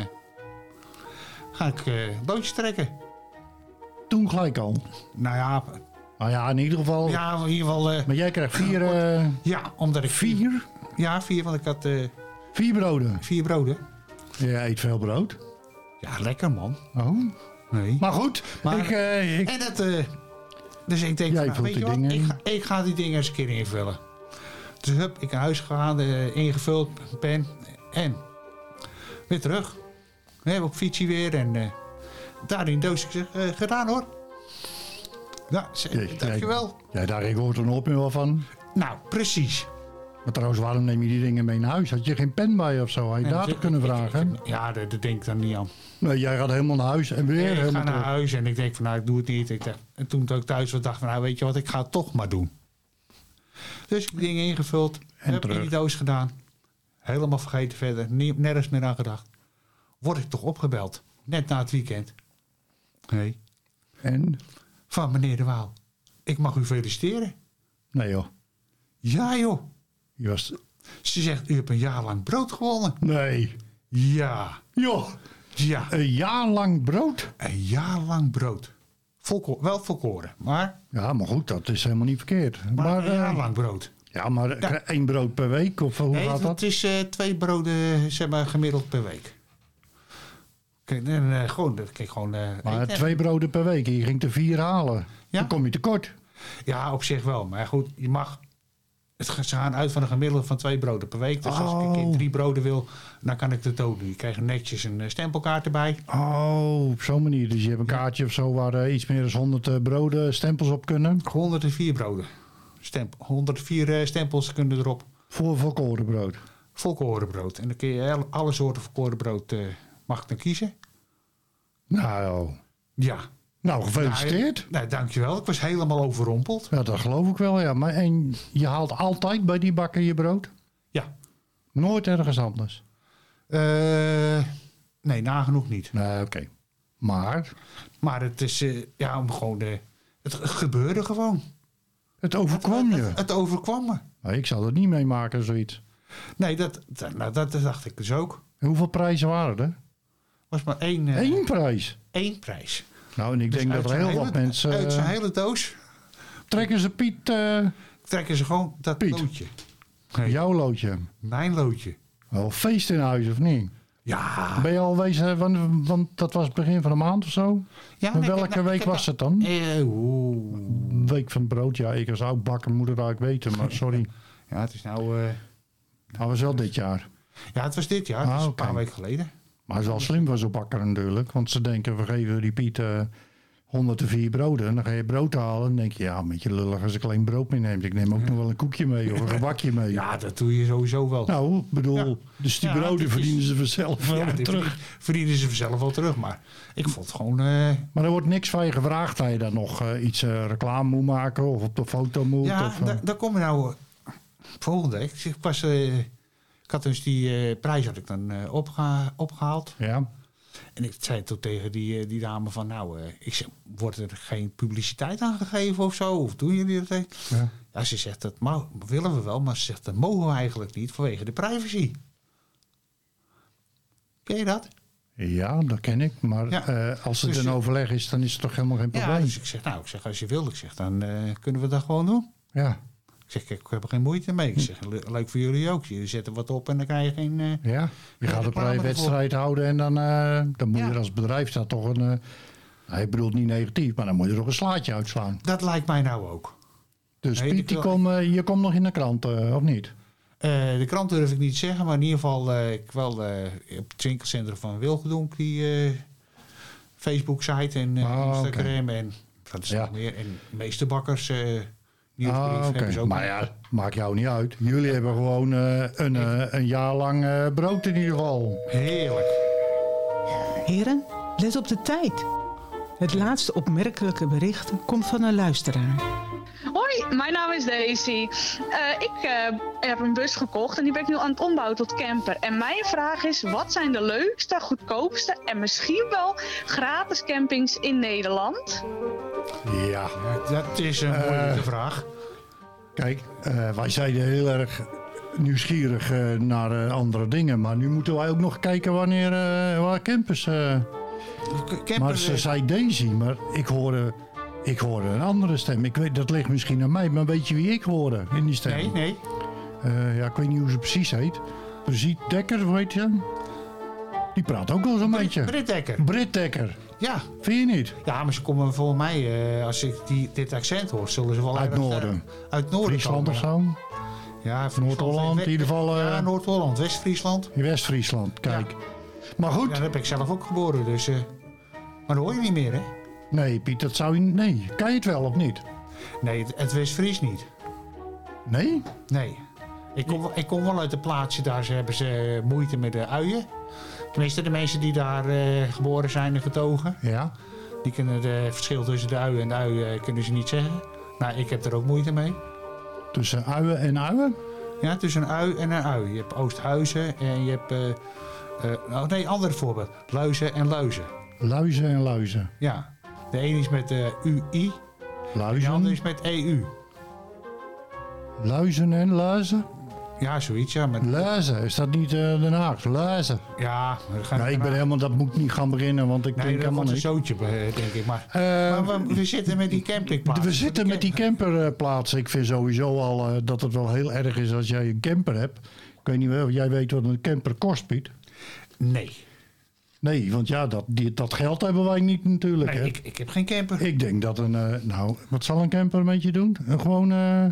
Speaker 3: ga ik uh, loodjes trekken.
Speaker 2: Toen gelijk al.
Speaker 3: Nou ja,
Speaker 2: Nou ja, in ieder geval.
Speaker 3: ja in ieder geval... Uh,
Speaker 2: Maar jij krijgt vier, uh,
Speaker 3: ja, omdat ik...
Speaker 2: vier,
Speaker 3: Ja, vier, want ik had uh,
Speaker 2: vier broden.
Speaker 3: vier broden.
Speaker 2: Je eet veel brood.
Speaker 3: Ja, lekker man.
Speaker 2: Oh.
Speaker 3: Nee.
Speaker 2: Maar goed,
Speaker 3: Maar-
Speaker 2: ik, uh, ik,
Speaker 3: En dat... Uh, dus ik denk,
Speaker 2: Jij
Speaker 3: van, nou,
Speaker 2: vult
Speaker 3: weet je
Speaker 2: die
Speaker 3: wat,
Speaker 2: dingen
Speaker 3: ik
Speaker 2: in.
Speaker 3: ga, ik ga die dingen eens een keer invullen. Dus hup, ik naar huis gegaan, uh, ingevuld, pen en weer terug. We op fietsje weer en uh, daar in de doos. Ik zeg, uh, gedaan hoor. Ja, ze,
Speaker 2: Jeetje,
Speaker 3: dankjewel.
Speaker 2: ja, daar ik hoort er nog meer wel van.
Speaker 3: Nou, precies.
Speaker 2: Maar trouwens, waarom neem je die dingen mee naar huis? Had je geen pen bij of zo? Had je
Speaker 3: En
Speaker 2: daar
Speaker 3: ik-
Speaker 2: te kunnen
Speaker 3: ik-
Speaker 2: vragen?
Speaker 3: ik- ja, daar daar denk ik dan niet aan.
Speaker 2: Nee, jij gaat helemaal naar huis en weer
Speaker 3: ik ga
Speaker 2: helemaal
Speaker 3: naar
Speaker 2: terug.
Speaker 3: huis en ik denk van nou, ik doe het niet. Ik dacht, en toen ik thuis was, dacht ik van nou, weet je wat, ik ga het toch maar doen. Dus ik heb dingen ingevuld,
Speaker 2: En
Speaker 3: heb in
Speaker 2: terug.
Speaker 3: die doos gedaan. Helemaal vergeten verder, nie- nergens meer aan gedacht. Word ik toch opgebeld, net na het weekend. Nee.
Speaker 2: En?
Speaker 3: Van meneer De Waal, ik mag u feliciteren.
Speaker 2: Nee joh.
Speaker 3: Ja joh.
Speaker 2: Je was...
Speaker 3: Ze zegt, u hebt een jaar lang brood gewonnen.
Speaker 2: Nee.
Speaker 3: Ja.
Speaker 2: Joh.
Speaker 3: Ja.
Speaker 2: Een jaar lang brood?
Speaker 3: Een jaar lang brood. Volko- wel volkoren, maar,
Speaker 2: Ja, maar goed, dat is helemaal niet verkeerd.
Speaker 3: maar,
Speaker 2: Maar,
Speaker 3: een jaar
Speaker 2: eh,
Speaker 3: lang brood.
Speaker 2: ja, maar
Speaker 3: Ja.
Speaker 2: één brood per week? Of hoe
Speaker 3: Nee,
Speaker 2: gaat
Speaker 3: het
Speaker 2: dat?
Speaker 3: is uh, twee broden zeg maar, gemiddeld per week. Kijk, en, uh, gewoon, kijk, gewoon uh,
Speaker 2: Maar
Speaker 3: eten.
Speaker 2: twee broden per week. Je ging er vier halen.
Speaker 3: Ja.
Speaker 2: Dan kom je tekort.
Speaker 3: Ja, op zich wel. Maar goed, je mag... Het gaat- ze gaan uit van een gemiddelde van twee broden per week. Dus als ik een keer
Speaker 2: Oh.
Speaker 3: drie broden wil, dan kan ik dat ook doen. Je krijgt netjes een uh, stempelkaart erbij.
Speaker 2: Oh, op zo'n manier. Dus je hebt een kaartje of zo waar uh, iets meer dan honderd uh, broden stempels op kunnen.
Speaker 3: honderdvier broden. Stempel, honderdvier uh, stempels kunnen erop.
Speaker 2: Voor volkoren brood.
Speaker 3: Volkorenbrood. En dan kun je el- alle soorten volkorenbrood uh, mag ik dan kiezen.
Speaker 2: Nou,
Speaker 3: Ja.
Speaker 2: nou gefeliciteerd.
Speaker 3: Nou, nou, dankjewel. Ik was helemaal overrompeld.
Speaker 2: Ja, dat geloof ik wel, ja. Maar en je haalt altijd bij die bakker je brood?
Speaker 3: Ja.
Speaker 2: Nooit ergens anders?
Speaker 3: Uh, nee, nagenoeg niet.
Speaker 2: Nee, oké. Maar
Speaker 3: Maar het is, uh, ja, om gewoon, uh, het, het gebeurde gewoon.
Speaker 2: het overkwam
Speaker 3: Het,
Speaker 2: je.
Speaker 3: het, het overkwam me.
Speaker 2: Nou, ik zal er niet mee maken, zoiets.
Speaker 3: Nee, dat, dat, nou, dat, dat dacht ik dus ook.
Speaker 2: En hoeveel prijzen waren er?
Speaker 3: Was maar één, uh,
Speaker 2: Eén prijs.
Speaker 3: één prijs.
Speaker 2: Nou, en ik
Speaker 3: Dus
Speaker 2: denk
Speaker 3: uit
Speaker 2: dat er
Speaker 3: zijn
Speaker 2: heel
Speaker 3: hele-
Speaker 2: wat mensen...
Speaker 3: Uit zijn
Speaker 2: uh,
Speaker 3: hele doos
Speaker 2: trekken ze Piet, uh,
Speaker 3: trekken ze gewoon dat
Speaker 2: Piet.
Speaker 3: loodje. Nee,
Speaker 2: jouw loodje.
Speaker 3: mijn loodje.
Speaker 2: Wel feest in huis, of niet?
Speaker 3: Ja.
Speaker 2: Ben je al wezen, want, want dat was het begin van de maand of zo?
Speaker 3: ja
Speaker 2: Maar
Speaker 3: ik heb-
Speaker 2: welke
Speaker 3: ik
Speaker 2: week
Speaker 3: heb-
Speaker 2: was het dan?
Speaker 3: Eh, oeh.
Speaker 2: Week van het brood, ja. Ik als oudbakker moet het eigenlijk weten, maar sorry.
Speaker 3: Ja, het is nou... uh,
Speaker 2: Dat was wel dit jaar.
Speaker 3: ja, het was dit jaar.
Speaker 2: Ah,
Speaker 3: Het is een
Speaker 2: oké.
Speaker 3: paar weken geleden.
Speaker 2: Maar het is wel slim van zo'n bakker natuurlijk. Want ze denken, we geven die Piet uh, honderdvier broden. En dan ga je brood halen. En denk je, ja, een beetje lullig als ik alleen brood meeneem. Ik neem ook nog wel een koekje mee of een gebakje mee.
Speaker 3: Ja, dat doe je sowieso wel.
Speaker 2: Nou, ik bedoel,
Speaker 3: Ja.
Speaker 2: dus die
Speaker 3: Ja,
Speaker 2: broden
Speaker 3: dit is-
Speaker 2: verdienen ze vanzelf wel
Speaker 3: Ja,
Speaker 2: weer
Speaker 3: die
Speaker 2: terug.
Speaker 3: verdien- verdienen ze vanzelf wel terug. Maar ik vond het gewoon... eh,
Speaker 2: Maar er wordt niks van je gevraagd dat je dan nog uh, iets uh, reclame moet maken of op de foto moet.
Speaker 3: ja,
Speaker 2: of, uh,
Speaker 3: da- daar kom je nou... uh, volgende week. Ik, zeg pas, uh, ik had dus die uh, prijs had ik dan uh, opgeha- opgehaald.
Speaker 2: ja.
Speaker 3: En ik zei toen tegen die, uh, die dame van... Nou, uh, ik zeg, wordt er geen publiciteit aangegeven of zo? Of doen jullie dat?
Speaker 2: Ja.
Speaker 3: Ja, ze zegt, dat mo- willen we wel. Maar ze zegt, dat mogen we eigenlijk niet vanwege de privacy. Ken je dat?
Speaker 2: Ja, dat ken ik. Maar
Speaker 3: Ja.
Speaker 2: uh, als het
Speaker 3: Dus-
Speaker 2: een overleg is, dan is het toch helemaal geen
Speaker 3: Ja,
Speaker 2: probleem.
Speaker 3: dus ik zeg, nou, ik zeg, als je wil, ik zeg, dan uh, kunnen we dat gewoon doen.
Speaker 2: Ja,
Speaker 3: Ik zeg, ik heb er geen moeite mee. Ik zeg, le- leuk voor jullie ook. Jullie zetten wat op en dan krijg je geen... Uh,
Speaker 2: ja. Je
Speaker 3: Ja,
Speaker 2: gaat een
Speaker 3: reclame ervoor.
Speaker 2: wedstrijd houden en dan, uh, dan moet je
Speaker 3: Ja.
Speaker 2: er als bedrijf dat toch een... Uh, nou, ik bedoel het niet negatief, maar dan moet je er toch een slaatje uitslaan.
Speaker 3: dat lijkt mij nou ook.
Speaker 2: Dus
Speaker 3: Nee,
Speaker 2: Piet,
Speaker 3: ik
Speaker 2: die
Speaker 3: wil-
Speaker 2: kom, uh, je komt nog in de krant, uh, of niet?
Speaker 3: Uh, de krant durf ik niet te zeggen, maar in ieder geval... Uh, ik wel uh, op het winkelcentrum van Wilgedonk, die uh, Facebook-site en uh,
Speaker 2: Ah,
Speaker 3: Instagram en... Wat is er
Speaker 2: Ja.
Speaker 3: nog meer? En Meesterbakkers... Uh, nieuwsbrief
Speaker 2: Ah, oké.
Speaker 3: hebben ze ook.
Speaker 2: Maar ja, maakt jou niet uit. Jullie hebben gewoon uh, een, uh, een jaar lang uh, brood in ieder geval.
Speaker 3: Heerlijk.
Speaker 1: Heren, let op de tijd. Het laatste opmerkelijke bericht komt van een luisteraar.
Speaker 4: Hoi, mijn naam is Daisy. Uh, ik uh, heb een bus gekocht en die ben ik nu aan het ombouwen tot camper. En mijn vraag is, wat zijn de leukste, goedkoopste en misschien wel gratis campings in Nederland?
Speaker 2: Ja.
Speaker 3: Ja, dat is een moeilijke vraag.
Speaker 2: Kijk, uh, wij zijn heel erg nieuwsgierig uh, naar uh, andere dingen. Maar nu moeten wij ook nog kijken wanneer uh, waar campers... Uh,
Speaker 3: Camper,
Speaker 2: maar ze
Speaker 3: uh,
Speaker 2: zei Daisy, maar ik hoorde, ik hoorde een andere stem. Ik weet, dat ligt misschien aan mij, maar weet je wie ik hoorde in die stem?
Speaker 3: Nee, nee.
Speaker 2: Uh, ja, ik weet niet hoe ze precies heet. Brigitte Dekker, weet je? Die praat ook wel zo'n beetje.
Speaker 3: Britt Dekker.
Speaker 2: Britt Dekker.
Speaker 3: Ja.
Speaker 2: Vind je niet?
Speaker 3: Ja, maar ze komen volgens mij, uh, als ik die, dit accent hoor, zullen ze wel
Speaker 2: Uit
Speaker 3: erg, uh,
Speaker 2: Noorden.
Speaker 3: uit Noorden
Speaker 2: Friesland of
Speaker 3: komen.
Speaker 2: zo?
Speaker 3: Ja, Friesland.
Speaker 2: Noord-Holland, in ieder geval. Uh,
Speaker 3: Ja, Noord-Holland, West-Friesland.
Speaker 2: in West-Friesland, kijk.
Speaker 3: Ja.
Speaker 2: Maar goed.
Speaker 3: Ja, daar heb ik zelf ook geboren, dus... Uh, maar dat hoor je niet meer, hè?
Speaker 2: Nee, Piet, dat zou je... Nee, kan je het wel of niet?
Speaker 3: Nee, het, het West-Fries niet.
Speaker 2: Nee?
Speaker 3: Nee. Ik kom, ik kom wel uit een plaatsje, daar ze, hebben ze moeite met de uien. Tenminste, de mensen die daar uh, geboren zijn en getogen.
Speaker 2: Ja.
Speaker 3: Die kunnen het verschil tussen de uien en de uien kunnen ze niet zeggen. Nou, ik heb er ook moeite mee.
Speaker 2: Tussen uien en uien?
Speaker 3: Ja, tussen een ui en een ui. Je hebt Oosthuizen en je hebt... Uh, uh, oh nee, ander voorbeeld. Luizen en luizen.
Speaker 2: Luizen en luizen.
Speaker 3: Ja. De ene is met uh, U I.
Speaker 2: Luizen.
Speaker 3: De andere is met E U.
Speaker 2: Luizen en luizen?
Speaker 3: Ja, zoiets, ja. Met...
Speaker 2: Luizen, is dat niet uh, Den Haag? Luizen.
Speaker 3: Ja, maar dan gaan
Speaker 2: Nee, ik ben helemaal, dat moet ik niet gaan beginnen, want ik
Speaker 3: Nee,
Speaker 2: denk
Speaker 3: dat
Speaker 2: helemaal
Speaker 3: wordt een
Speaker 2: niet.
Speaker 3: zootje, uh, denk ik. Maar,
Speaker 2: Uh,
Speaker 3: maar we, we zitten met die campingplaats.
Speaker 2: we zitten met die camperplaatsen. Ik vind sowieso al uh, dat het wel heel erg is als jij een camper hebt. Ik weet niet of jij weet wat een camper kost, Piet.
Speaker 3: Nee.
Speaker 2: Nee, want ja, dat, die, dat geld hebben wij niet natuurlijk.
Speaker 3: Nee,
Speaker 2: hè.
Speaker 3: ik, ik heb geen camper.
Speaker 2: Ik denk dat een... Uh, nou, wat zal een camper met je doen? Uh, gewoon uh,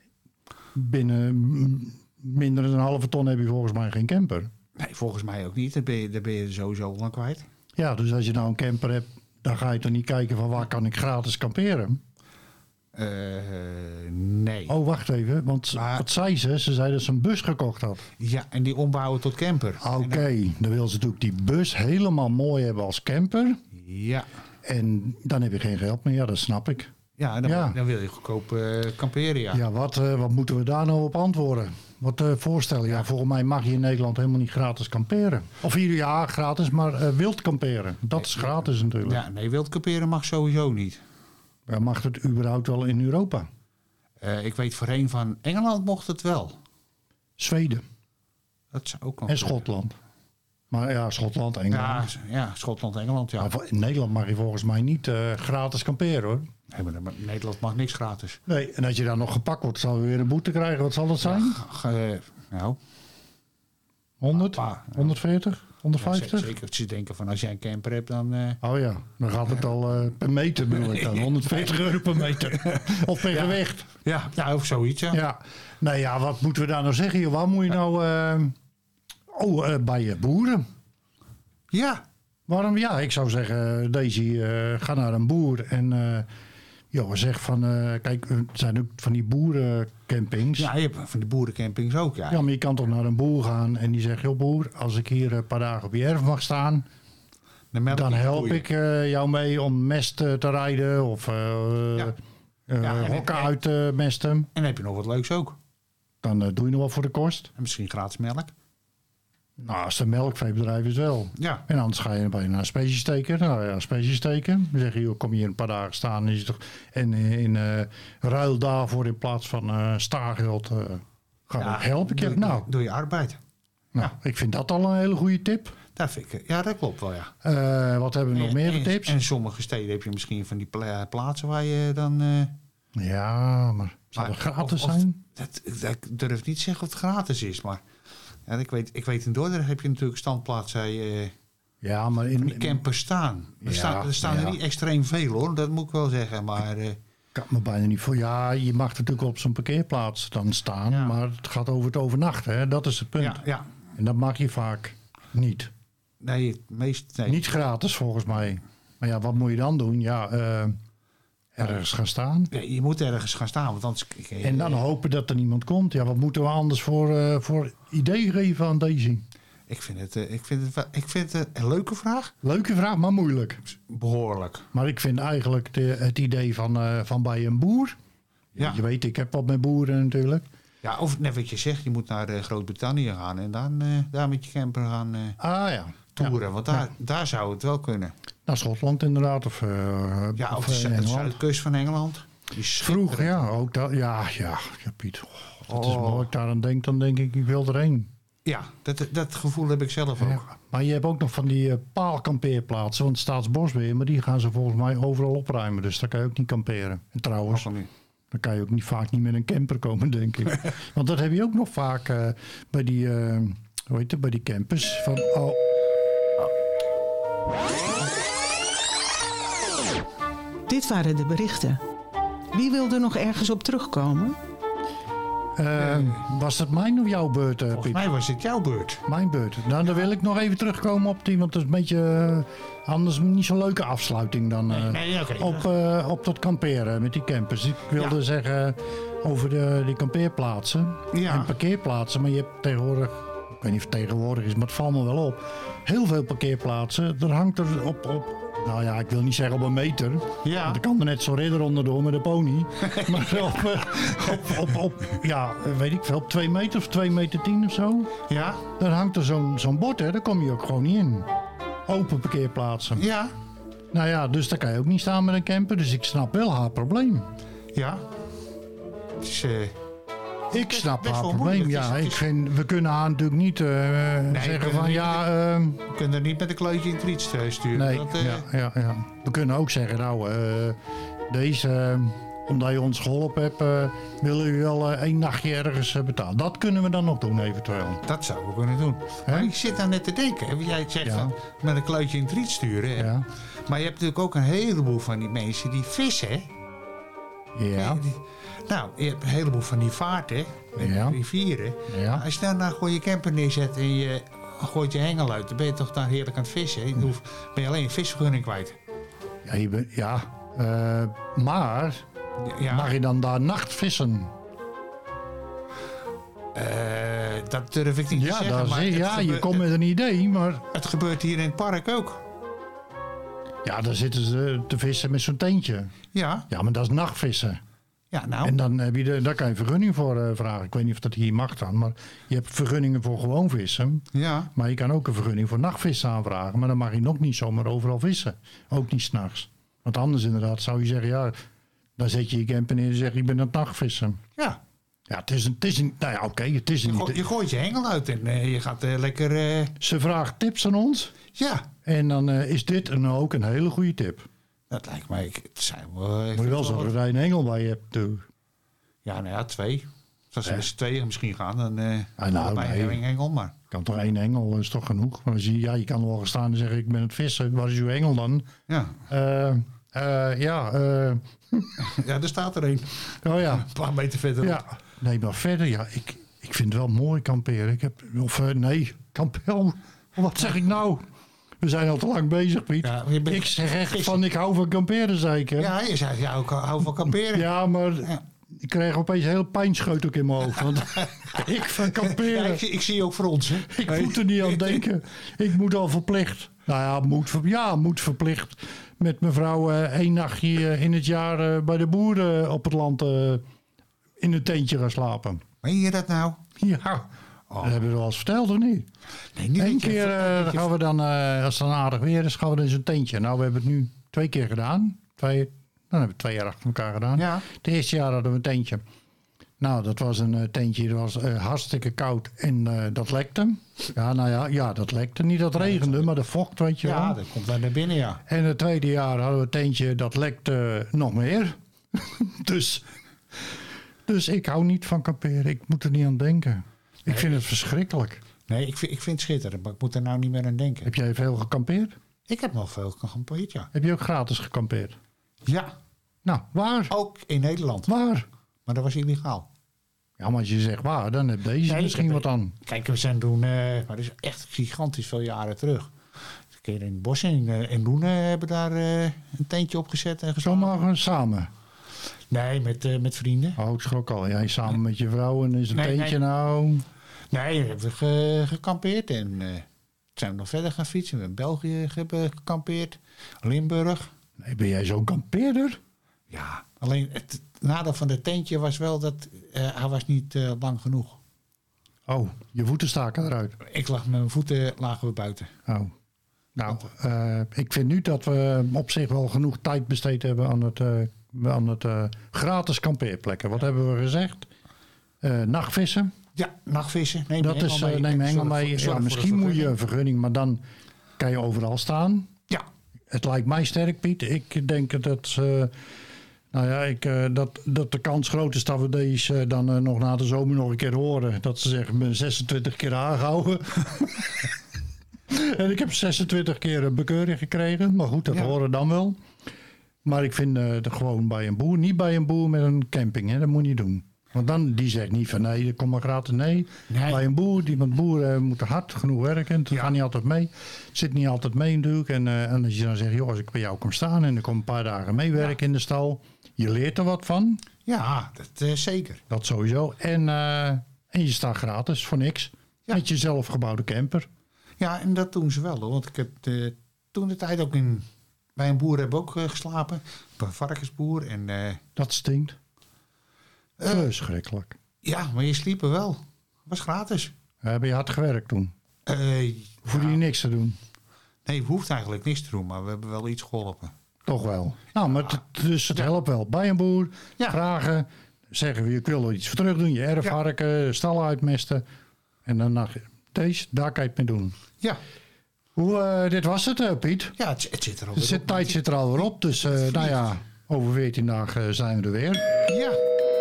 Speaker 2: binnen mm, minder dan een halve ton heb je volgens mij geen camper.
Speaker 3: Nee, volgens mij ook niet. Daar ben je, daar ben je sowieso lang kwijt.
Speaker 2: Ja, dus als je nou een camper hebt, dan ga je toch niet kijken van waar kan ik gratis kamperen?
Speaker 3: Uh, nee.
Speaker 2: Oh, wacht even, want
Speaker 3: Maar-
Speaker 2: wat zei ze? Ze zei dat ze een bus gekocht had.
Speaker 3: Ja, en die ombouwen tot camper.
Speaker 2: Oké,
Speaker 3: En dan-
Speaker 2: dan wil ze natuurlijk die bus helemaal mooi hebben als camper.
Speaker 3: Ja.
Speaker 2: En dan heb je geen geld meer, ja, dat snap ik.
Speaker 3: Ja, en dan,
Speaker 2: Ja.
Speaker 3: dan wil je goedkoop uh, kamperen, ja.
Speaker 2: Ja, wat, uh, wat moeten we daar nou op antwoorden? Wat uh, voorstellen? Ja, volgens mij mag je in Nederland helemaal niet gratis kamperen. Of hier ja, gratis, maar uh, wild kamperen. Dat is gratis natuurlijk.
Speaker 3: Ja, nee, wild kamperen mag sowieso niet.
Speaker 2: Ja, mag het überhaupt wel in Europa?
Speaker 3: Uh, ik weet voorheen van Engeland mocht het wel.
Speaker 2: Zweden
Speaker 3: Dat is ook nog...
Speaker 2: en Schotland. Maar ja, Schotland,
Speaker 3: Ja,
Speaker 2: Engeland.
Speaker 3: ja, Schotland, Engeland, ja.
Speaker 2: Maar in Nederland mag je volgens mij niet uh, gratis kamperen hoor.
Speaker 3: Nee, maar maar Nederland mag niks gratis.
Speaker 2: Nee, en als je daar nog gepakt wordt, zal je weer een boete krijgen. Wat zal dat zijn?
Speaker 3: Uh, nou,
Speaker 2: honderd?
Speaker 3: Ah, ja.
Speaker 2: honderdveertig?
Speaker 3: ja,
Speaker 2: honderdvijftig?
Speaker 3: z- zeker. Ze denken van als jij een camper hebt, dan... Uh,
Speaker 2: Oh ja, dan gaat het al uh, per meter bedoel ik dan. honderdveertig euro per meter. Of per gewicht.
Speaker 3: ja, ja, of zoiets, ja.
Speaker 2: Ja. Nou ja, wat moeten we daar nou zeggen? joh? Waar moet je nou... Uh... Oh, uh, bij je boeren.
Speaker 3: Ja,
Speaker 2: Waarom? Ja, ik zou zeggen, Daisy, uh, ga naar een boer en uh, joh, zeg van, uh, kijk, er zijn ook van die boerencampings.
Speaker 3: Ja, je hebt van die boerencampings ook, ja.
Speaker 2: Ja, maar je kan toch naar een boer gaan en die zegt, joh boer, als ik hier een paar dagen op je erf mag staan, dan, dan help ik uh, jou mee om mest uh, te rijden of uh, ja. uh, ja, hokken en, uit te uh, mesten. En
Speaker 3: dan heb je nog wat leuks ook.
Speaker 2: Dan uh, doe je nog wat voor de kost.
Speaker 3: En misschien gratis melk.
Speaker 2: Nou, als het een melkveebedrijf is wel.
Speaker 3: Ja.
Speaker 2: En anders ga je naar een speciesteker. Nou ja, speciesteker. Dan zeg je, joh, kom hier een paar dagen staan. En, toch, en in uh, ruil daarvoor in plaats van uh, staargeld uh, ga ja, help ik je.
Speaker 3: Doe,
Speaker 2: nou,
Speaker 3: doe je arbeid.
Speaker 2: Nou, ja. Ik vind dat al een hele goede tip.
Speaker 3: Dat vind ik, ja, dat klopt wel, ja.
Speaker 2: Uh, wat hebben we en, nog meer
Speaker 3: en,
Speaker 2: tips?
Speaker 3: En in sommige steden heb je misschien van die pla- plaatsen waar je dan... Uh,
Speaker 2: ja, maar zou het gratis of, zijn?
Speaker 3: Of, dat, dat, ik durf niet te zeggen of het gratis is, maar... Ja, ik, weet, ik weet in Dordrecht heb je natuurlijk standplaatsen. Uh,
Speaker 2: ja, maar in
Speaker 3: die campers staan. Er, ja, staan, er staan ja. er niet extreem veel hoor, dat moet ik wel zeggen. Maar uh,
Speaker 2: ik kan me bijna niet voor. Ja, je mag natuurlijk op zo'n parkeerplaats dan staan, ja. maar het gaat over het overnachten. Hè? Dat is het punt.
Speaker 3: Ja, ja.
Speaker 2: En dat mag je vaak niet.
Speaker 3: Nee, meest nee.
Speaker 2: Niet gratis volgens mij. Maar ja, wat moet je dan doen? Ja. Uh, Ergens gaan staan.
Speaker 3: Ja, je moet ergens gaan staan. Want anders...
Speaker 2: En dan hopen dat er niemand komt. Ja, wat moeten we anders voor, uh, voor idee geven aan Daisy?
Speaker 3: Ik vind, het, uh, ik, vind het, ik vind het een leuke vraag.
Speaker 2: Leuke vraag, maar moeilijk.
Speaker 3: Behoorlijk.
Speaker 2: Maar ik vind eigenlijk de, het idee van, uh, van bij een boer. Ja. Je weet, ik heb wat met boeren natuurlijk.
Speaker 3: Ja, of net wat je zegt, je moet naar uh, Groot-Brittannië gaan. En dan uh, daar met je camper gaan uh,
Speaker 2: ah, ja.
Speaker 3: toeren.
Speaker 2: Ja.
Speaker 3: Want daar,
Speaker 2: ja.
Speaker 3: daar zou het wel kunnen.
Speaker 2: Naar Schotland inderdaad. Of, uh,
Speaker 3: ja, of,
Speaker 2: of
Speaker 3: de, de zuidkust van Engeland.
Speaker 2: Vroeg, ja. Ook dat, ja, ja, ja, Piet. Oh, dat oh. is mooi. Als ik daar aan denk, dan denk ik, ik wil erheen.
Speaker 3: Ja, dat, dat gevoel heb ik zelf ook. Ja,
Speaker 2: maar je hebt ook nog van die uh, paalkampeerplaatsen. Want Staatsbosbeheer, maar die gaan ze volgens mij overal opruimen. Dus daar kan je ook niet kamperen. En trouwens, dan kan je ook niet, vaak niet met een camper komen, denk ik. Want dat heb je ook nog vaak uh, bij die, uh, hoe heet het, bij die campers. Van, oh,
Speaker 1: Dit waren de berichten. Wie wilde nog ergens op terugkomen?
Speaker 2: Uh, was het mijn of jouw beurt, uh, Piet?
Speaker 3: Volgens mij was het jouw beurt.
Speaker 2: Mijn beurt. Nou, dan wil ik nog even terugkomen op die, want dat is een beetje, uh, anders niet zo'n leuke afsluiting dan uh,
Speaker 3: nee, nee, okay.
Speaker 2: op, uh, op dat kamperen met die campers. Ik wilde ja. zeggen over de, die kampeerplaatsen
Speaker 3: ja.
Speaker 2: en parkeerplaatsen, maar je hebt tegenwoordig, ik weet niet of het tegenwoordig is, maar het valt me wel op, heel veel parkeerplaatsen. Er hangt er op, op nou ja, ik wil niet zeggen op een meter.
Speaker 3: Ja.
Speaker 2: Want er kan er net zo'n ridder onderdoor met een pony. Maar op, op, op, op, ja, weet ik veel, op twee meter of twee meter tien of zo.
Speaker 3: Ja.
Speaker 2: Dan hangt er zo'n zo'n bord, hè. Daar kom je ook gewoon niet in. Open parkeerplaatsen.
Speaker 3: Ja.
Speaker 2: Nou ja, dus daar kan je ook niet staan met een camper. Dus ik snap wel haar probleem.
Speaker 3: Ja. Het is... Uh...
Speaker 2: Ik snap haar probleem, ja. Ik vind, we kunnen haar natuurlijk niet uh, nee, zeggen van ja... Uh,
Speaker 3: we kunnen er niet met een kleutje in het riet sturen.
Speaker 2: Nee,
Speaker 3: dat, uh...
Speaker 2: ja, ja, ja. We kunnen ook zeggen, nou, uh, deze, uh, omdat je ons geholpen hebt, uh, willen we wel uh, één nachtje ergens uh, betalen. Dat kunnen we dan nog doen, eventueel.
Speaker 3: Dat zouden we kunnen doen. He? Maar ik zit daar net te denken, hè? Jij zegt ja. van, met een kleutje in het riet sturen. Hè? Ja. Maar je hebt natuurlijk ook een heleboel van die mensen die vissen, hè?
Speaker 2: Ja.
Speaker 3: Die, die, nou, je hebt een heleboel van die vaarten, met ja. rivieren.
Speaker 2: Ja.
Speaker 3: Als je dan nou gewoon je camper neerzet en je gooit je hengel uit, dan ben je toch daar heerlijk aan het vissen. Dan hoef, ben je alleen je visvergunning kwijt.
Speaker 2: Ja, je ben, ja. Uh, maar ja. mag je dan daar nachtvissen?
Speaker 3: Uh, dat durf ik niet
Speaker 2: ja,
Speaker 3: te zeggen. Maar
Speaker 2: is, ja,
Speaker 3: gebeurt,
Speaker 2: je komt met een idee, maar...
Speaker 3: Het gebeurt hier in het park ook.
Speaker 2: Ja, daar zitten ze te vissen met zo'n tentje.
Speaker 3: Ja.
Speaker 2: Ja, maar dat is nachtvissen.
Speaker 3: Ja, nou.
Speaker 2: En dan heb je de, daar kan je vergunning voor uh, vragen. Ik weet niet of dat hier mag dan, maar je hebt vergunningen voor gewoon vissen.
Speaker 3: Ja.
Speaker 2: Maar je kan ook een vergunning voor nachtvissen aanvragen. Maar dan mag je nog niet zomaar overal vissen. Ook niet 's nachts. Want anders inderdaad zou je zeggen, ja, dan zet je je camper neer en zeg je, ik ben aan het nachtvissen.
Speaker 3: Ja.
Speaker 2: Ja, het is een, het is een, nou ja, oké, okay, het is een...
Speaker 3: Je, go- je gooit je hengel uit en uh, je gaat uh, lekker... Uh...
Speaker 2: Ze vraagt tips aan ons.
Speaker 3: Ja.
Speaker 2: En dan uh, is dit een, ook een hele goede tip.
Speaker 3: Dat lijkt mij... Ik, het zijn wel,
Speaker 2: Moet je wel zorgen dat je een hengel bij je hebt. Toe.
Speaker 3: Ja, nou ja, twee. Als ze met z'n tweeën misschien gaan, dan uh,
Speaker 2: ah, nou,
Speaker 3: bij
Speaker 2: nee.
Speaker 3: een hengel maar.
Speaker 2: Kan toch één hengel, is toch genoeg? Maar als je, ja, je kan wel gaan staan en zeggen, ik ben het vissen. Waar is uw hengel dan?
Speaker 3: Ja.
Speaker 2: Uh, uh, ja, uh...
Speaker 3: ja, er staat er een.
Speaker 2: Oh ja.
Speaker 3: Een paar meter verder.
Speaker 2: Ja. Nee, maar verder, ja, ik, ik vind het wel mooi kamperen. Ik heb, of uh, nee, kampel. Wat zeg ik nou? We zijn al te lang bezig, Piet.
Speaker 3: Ja, je bent-
Speaker 2: ik zeg echt van, ik hou van kamperen, zei ik. Hè?
Speaker 3: Ja, je zei, ja, ik hou van kamperen.
Speaker 2: Ja, maar
Speaker 3: Ja.
Speaker 2: ik kreeg opeens een heel pijnscheut ook in mijn hoofd. Want ik van
Speaker 3: Ja,
Speaker 2: kamperen,
Speaker 3: ik, ik zie je ook voor ons, hè.
Speaker 2: ik moet er niet aan denken. Ik moet al verplicht. Nou ja, moet, ver- ja, moet verplicht. Met mevrouw uh, één nachtje uh, in het jaar uh, bij de boeren op het land uh, in een tentje gaan slapen.
Speaker 3: Meen je dat nou?
Speaker 2: Ja, dat hebben we wel eens verteld, of niet?
Speaker 3: Nee, niet
Speaker 2: Eén
Speaker 3: dat je-
Speaker 2: keer uh,
Speaker 3: dat je-
Speaker 2: gaan we dan, uh, als het dan aardig weer is, gaan we in zo'n tentje. Nou, we hebben het nu twee keer gedaan. Twee, dan hebben we het twee jaar achter elkaar gedaan.
Speaker 3: Ja.
Speaker 2: Het eerste jaar hadden we een tentje. Nou, dat was een uh, tentje, dat was uh, hartstikke koud en uh, dat lekte. Ja, nou ja, ja, dat lekte. Niet dat regende, maar de vocht, weet je wel.
Speaker 3: Ja, dat komt daar naar binnen, ja.
Speaker 2: En het tweede jaar hadden we een tentje, dat lekte nog meer. dus, dus ik hou niet van kamperen. Ik moet er niet aan denken. Ik vind het verschrikkelijk.
Speaker 3: Nee, ik vind, ik vind het schitterend, maar ik moet er nou niet meer aan denken.
Speaker 2: Heb jij veel gekampeerd?
Speaker 3: Ik heb nog veel gekampeerd, ja.
Speaker 2: Heb je ook gratis gekampeerd?
Speaker 3: Ja,
Speaker 2: Nou, waar?
Speaker 3: ook in Nederland.
Speaker 2: Waar?
Speaker 3: Maar dat was illegaal.
Speaker 2: Ja, maar als je zegt waar, dan heb deze
Speaker 3: Nee,
Speaker 2: misschien
Speaker 3: ik
Speaker 2: wat
Speaker 3: heb-
Speaker 2: aan.
Speaker 3: Kijk, we zijn toen, eh, maar dat is echt gigantisch veel jaren terug. Een keer in het bos in, uh, in Loenen hebben daar uh, een tentje opgezet en geslapen.
Speaker 2: Zomaar samen.
Speaker 3: Nee, met, uh, met vrienden.
Speaker 2: Oh, ik schrok al. Jij samen met je vrouw en is een
Speaker 3: Nee,
Speaker 2: tentje
Speaker 3: nee.
Speaker 2: nou.
Speaker 3: Nee, we hebben ge, gekampeerd en uh, zijn we nog verder gaan fietsen. We hebben in België hebben gekampeerd, Limburg.
Speaker 2: Nee, ben jij zo'n kampeerder?
Speaker 3: Ja, alleen het nadeel van het tentje was wel dat uh, hij was niet uh, lang genoeg.
Speaker 2: Oh, je voeten staken eruit.
Speaker 3: Ik lag met mijn voeten lagen we buiten.
Speaker 2: Oh. Nou, uh, ik vind nu dat we op zich wel genoeg tijd besteed hebben aan het, uh, aan het uh, gratis kampeerplekken. Wat hebben we gezegd? Uh, nachtvissen.
Speaker 3: Ja, nachtvissen. Neem
Speaker 2: Dat
Speaker 3: je
Speaker 2: is,
Speaker 3: hengel
Speaker 2: uh,
Speaker 3: mee.
Speaker 2: neem
Speaker 3: En
Speaker 2: hengel
Speaker 3: zorg
Speaker 2: mee.
Speaker 3: voor- zorg
Speaker 2: Ja,
Speaker 3: voor
Speaker 2: misschien
Speaker 3: een
Speaker 2: moet je
Speaker 3: vergunning.
Speaker 2: een vergunning, maar dan kan je overal staan.
Speaker 3: Ja,
Speaker 2: Het lijkt mij sterk, Piet. Ik denk dat, uh, nou ja, ik, uh, dat, dat de kans groot is dat we deze uh, dan uh, nog na de zomer nog een keer horen. Dat ze zeggen, ik ben zesentwintig keer aangehouden. En ik heb zesentwintig keer een bekeuring gekregen. Maar goed, dat
Speaker 3: Ja.
Speaker 2: horen dan wel. Maar ik vind uh, de, gewoon bij een boer, niet bij een boer met een camping. Hè, dat moet je niet doen. Want dan, die zegt niet van nee, kom maar gratis. Nee,
Speaker 3: Nee.
Speaker 2: bij een boer, die met boeren moeten hard genoeg werken. Het
Speaker 3: Ja.
Speaker 2: gaat niet altijd mee. Het zit niet altijd mee natuurlijk. En, uh, en als je dan zegt, joh, als ik bij jou kom staan en ik kom een paar dagen meewerken in de stal. Je leert er wat van.
Speaker 3: ja, dat uh, zeker.
Speaker 2: Dat sowieso. En, uh, en je staat gratis voor niks.
Speaker 3: Ja.
Speaker 2: Met je zelfgebouwde camper.
Speaker 3: Ja, en dat doen ze wel hoor. Want ik heb uh, toen de tijd ook in, bij een boer heb ik ook uh, geslapen. Bij een varkensboer. En uh,
Speaker 2: Dat stinkt.
Speaker 3: Eh.
Speaker 2: Verschrikkelijk.
Speaker 3: ja, maar je sliep er wel. Was gratis.
Speaker 2: Heb je hard gewerkt toen?
Speaker 3: Uh,
Speaker 2: Hoefde je niks te doen?
Speaker 3: nee, we hoeft eigenlijk niks te doen. Maar we hebben wel iets geholpen.
Speaker 2: Toch wel. Nou, maar het, dus het helpt wel. Bij een boer,
Speaker 3: Ja.
Speaker 2: vragen, zeggen we, ik wil er iets voor terug doen. Je erfharken, stallen uitmesten. En dan nog, deze, daar kan je het mee doen.
Speaker 3: Ja,
Speaker 2: Hoe, uh, dit was het, uh, Piet.
Speaker 3: ja het, het zit er al
Speaker 2: De
Speaker 3: weer
Speaker 2: zit,
Speaker 3: op.
Speaker 2: tijd zit er alweer op. Dus uh, nou ja, over veertien dagen uh, zijn we er weer.
Speaker 3: Ja,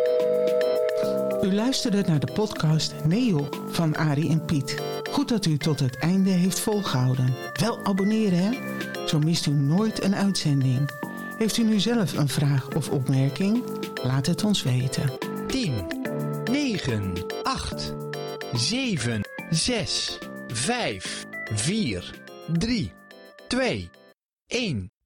Speaker 1: U luisterde naar de podcast Nee joh van Arie en Piet. Goed dat u tot het einde heeft volgehouden. Wel abonneren hè, zo mist u nooit een uitzending. Heeft u nu zelf een vraag of opmerking? Laat het ons weten.
Speaker 5: tien, negen, acht, zeven, zes, vijf, vier, drie, twee, één.